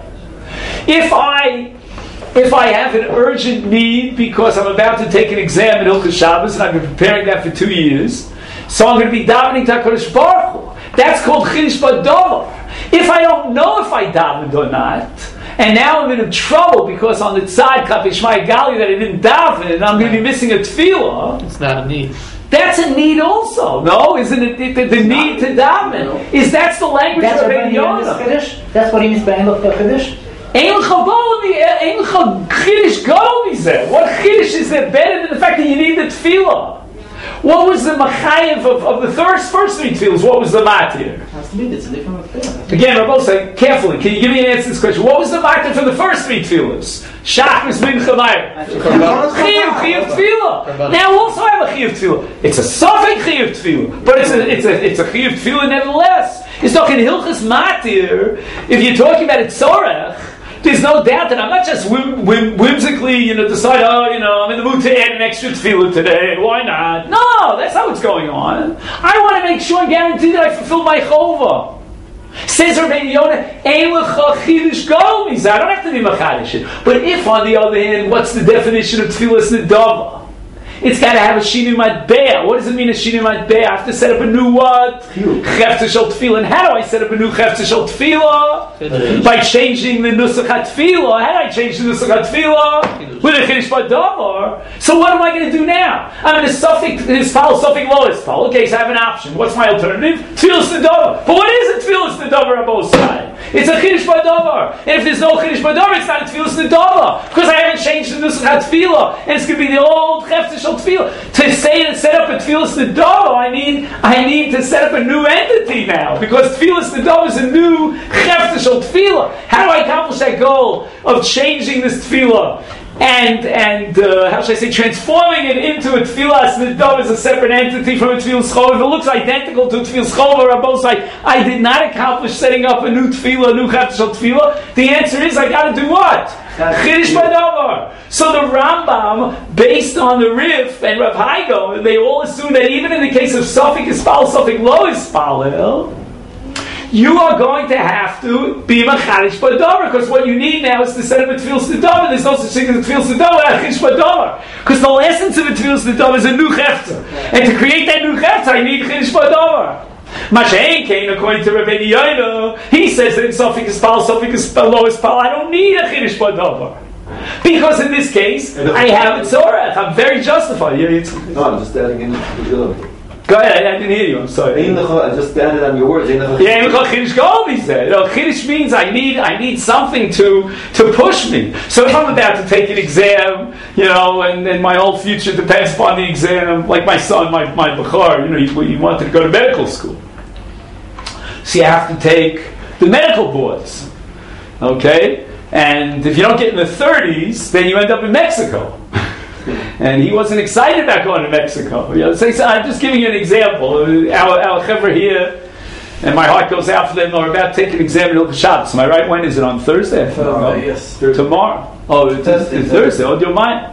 If I if I have an urgent need because I'm about to take an exam in Hilchos Shabbos and I've been preparing that for two years, so I'm going to be davening to HaKadosh Baruch Hu. That's called Chiddush B'Davar. If I don't know if I davened or not, and now I'm in trouble because on the side Kafei Shema Gali that I didn't daven, and I'm going to be missing a tefillah, It's not a need. that's a need also. No, isn't it? The, the need to daven is that's the language That's of what Rabbi he means Yonah. Chiddush? That's what he means by end of the Chiddush? Ein chaboli, ein chiddush gadol mizeh. What chiddush is there better than the fact that you need the tefillah? What was the machayev of, of the first first three tefillahs? What was the matir? Has to be, it's a different thing. Again, Rabbi, say carefully. Can you give me an answer to this question? What was the matir for the first three tefillahs? Shachris, mincha, ma'ariv. Chiyuv, chiyuv tefillah. Now also I have a chiyuv tefillah. It's a safek chiyuv tefillah, but it's a it's a it's a chiyuv tefillah nevertheless. It's talking hilchas matir. If you're talking about it tzorech, there's no doubt that I'm not just whim, whim, whimsically, you know, decide, oh, you know, I'm in the mood to add an extra tefillah today, and why not? No, that's not what's going on. I want to make sure and guarantee that I fulfill my chova. Says Rabbi Yonah, Ein lecha chiddush gadol mizeh. I don't have to be machadish. But if, on the other hand, what's the definition of tefillah nedava? It's got to have a shinu matbeya. What does it mean a shinu matbeya? I have to set up a new what? Chefta shel tefillah. And how do I set up a new chefta shel tefillah? By changing the nusach tefillah. How do I change the nusach tefillah? With a chiddush b'davar. So what am I going to do now? I'm going to suffix this file, suffix lowest file. Okay, so I have an option. What's my alternative? Tefillah nedavar. But what is a tefillah nedavar on both sides? It's a chiddush b'davar. And if there's no chiddush b'davar, it's not a tefillah nedavar because I haven't changed the nusach tefillah, and it's going to be the old chefta shel tefillah. To say and set up a tefillah nedavar, I need I need to set up a new entity now because tefillah nedavar is a new chefta shel tefillah. How do I accomplish that goal of changing this tefillah and and uh, how should I say, transforming it into a tefillas nidov as a separate entity from a tefillas chova. If it looks identical to a tefillas chova, Rabbi say, I did not accomplish setting up a new tefillah, a new chafshal tefillah. The answer is, I got to do what? Chiddush b'davar. So the Rambam, based on the Rif and Rav Haigo, they all assume that even in the case of Safik Ispal, Safik Lo Ispalel, you are going to have to be machadish b'davar, because what you need now is to set up a tefillas nidov. There's no such thing as a tefillas nidov without chiddush b'davar, because the essence of a tefillas nidov is a new chefta, and to create that new chefta, I need chiddush b'davar. Mashain came according to Rabbeinu Yoda. He says that in Safik Ispal, Safik Ispal, Lo Ispal, I don't need a chiddush b'davar, because in this case I have a tzorach. I'm very justified. Yeah, it's, No, I'm just adding in the go ahead, I didn't hear you. I'm sorry. I just added on your words. Yeah, Chiddush Gol, he said. You know, Chiddush means I need, I need something to to push me. So if I'm about to take an exam, you know, and, and my whole future depends upon the exam, like my son, my my Bechor, you know, he, he wanted to go to medical school. So you have to take the medical boards, okay? And if you don't get in the thirties, then you end up in Mexico. And he wasn't excited about going to Mexico. You know, so I'm just giving you an example. Our, our chevra here, and my heart goes out for them. They're about to take an exam in Hilchos Shabbos. Am I right? When is it? On Thursday? Uh, yes. Tomorrow. Oh, it's Thursday. It's Thursday. Oh, do you mind?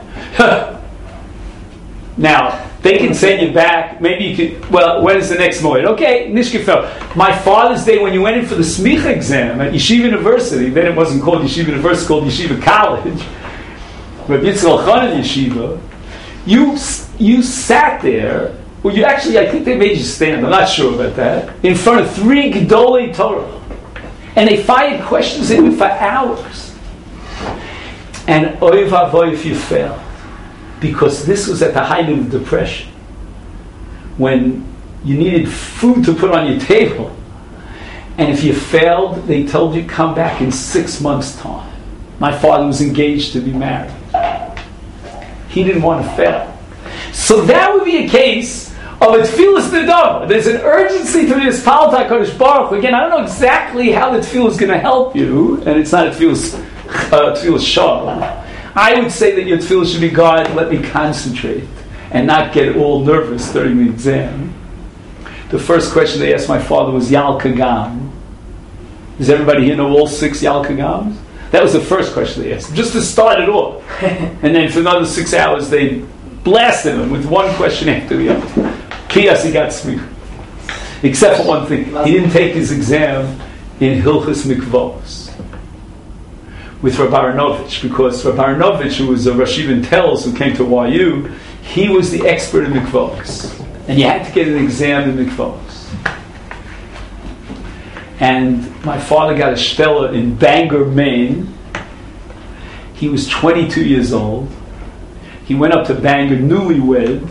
Now, they can send you back. Maybe you could. Well, when is the next morning? Okay, Nishkefel. My father's day, when you went in for the Smicha exam at Yeshiva University, then it wasn't called Yeshiva University, it was called Yeshiva College. But Yitzchak Chanan Yeshiva, you you sat there. Well, you actually, I think they made you stand. I'm not sure about that. In front of three Gedolei Torah, and they fired questions at you for hours. And oy vavoy if you failed, because this was at the height of the depression, when you needed food to put on your table, and if you failed, they told you come back in six months' time. My father was engaged to be married. He didn't want to fail. So that would be a case of a tefillas nidava. There's an urgency to this Pal HaKadosh Baruch Hu. Again, I don't know exactly how the tefillah is going to help you, and it's not a tefillas uh, tefillas shah. I would say that your tefillah should be, God, let me concentrate and not get all nervous during the exam. The first question they asked my father was Yal Kagam. Does everybody here know all six Yal Kagams? That was the first question they asked, just to start it off. And then for another six hours, they blasted him with one question after the other. Kiyas, he got smicha. Except for one thing. He didn't take his exam in Hilchos Mikvos with Rabbi Aronovich, because Rabbi Aronovich, who was a Rosh Yeshiva in Telz, who came to Y U, he was the expert in Mikvos. And you had to get an exam in Mikvos. And my father got a shpela in Bangor, Maine. He was twenty-two years old. He went up to Bangor newlywed,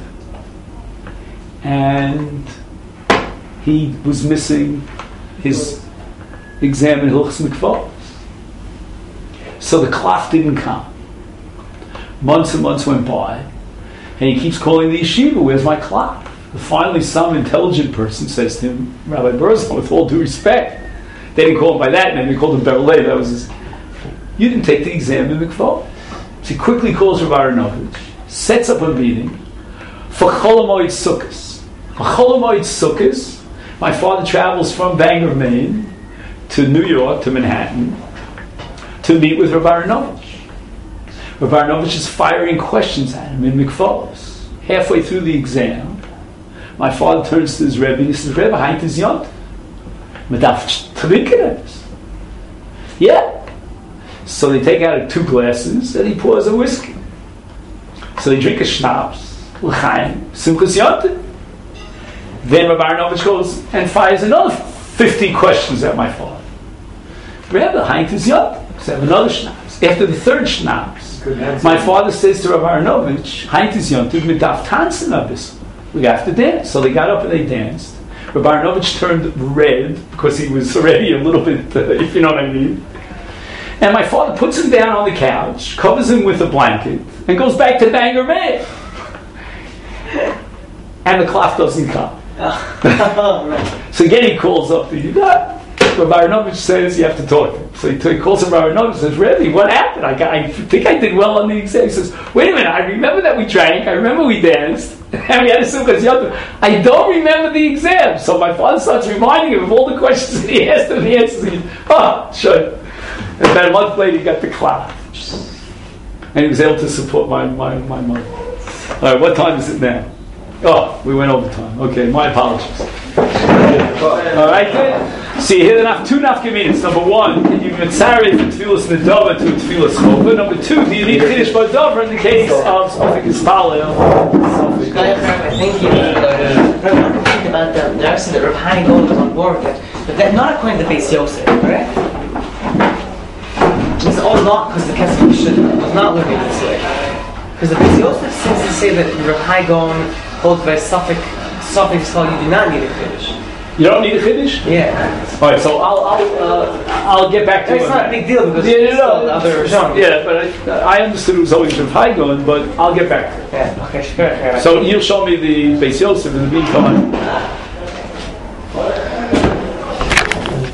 and he was missing his exam in Hilchos Mikvos. So the clock didn't come. Months and months went by, and he keeps calling the yeshiva, where's my clock? Finally, some intelligent person says to him, Rabbi Berzon, with all due respect, they didn't call him by that name, they called him Berlei, that was his, you didn't take the exam in Mikvah. So he quickly calls Rabbi Aronovich, sets up a meeting for Chol HaMoed Sukkos. For Chol HaMoed Sukkos, my father travels from Bangor, Maine, to New York, to Manhattan, to meet with Rabbi Aronovich. Rabbi Aronovich is firing questions at him in Mikvahos. Halfway through the exam, my father turns to his Rebbe and he says, Rebbe, heint is yont. Medaf trinken. Yeah. So they take out two glasses and he pours a whiskey. So they drink a schnapps, l'chaim, simchas yont. Then Rabbi Aronovich goes and fires another fifty questions at my father. Rebbe, heint is yont. So they have another schnapps. After the third schnapps, my father says to Rabbi Aronovich, heint is yont, medaf tanzen a bissel. We have to dance. So they got up and they danced. Rabbi Aronovich turned red because he was already a little bit, uh, if you know what I mean. And my father puts him down on the couch, covers him with a blanket, and goes back to Bangor, Maine. And the clock doesn't come. So again he calls up the, Rabbi Aronovich says you have to talk to him. So he, t- he calls him Rabbi Aronovich and says, really, what happened? I, got, I think I did well on the exam. He says, wait a minute, I remember that we drank, I remember we danced, and we had a Simchas Yom Tov. I don't remember the exam. So my father starts reminding him of all the questions that he asked and the answers. He goes, oh, sure. And then a month later he got the cloud. And he was able to support my, my, my mother. All right, what time is it now? Oh, we went over time. Okay, my apologies. All right, then. So you hear enough, two nafkaminas. Number one, can you mitzareh the tefillas nedava to a tefillas chova? Number two, do you need chiddush b'davar in the case of Sofik Ispalel? I think you need to think about the nurse that Rav Hani Gold was on board with it, but that not according to the Beis Yosef, correct? It's all not because the Kesef should was not living this way. Because the Beis Yosef seems to say that Rav Hai Gaon holds by Suffolk, Suffolk Yisrael, you do not need a Kiddush. You don't need a chiddush? Yeah. All right, so I'll I'll uh, I'll get back to It's you. not a big deal because yeah, it's no, still no, other genres. Yeah, but I, I understood it was always Rav Hai Gaon, but I'll get back to you. Yeah. Okay. Sure. So you'll show me the Beis Yosef in the meantime.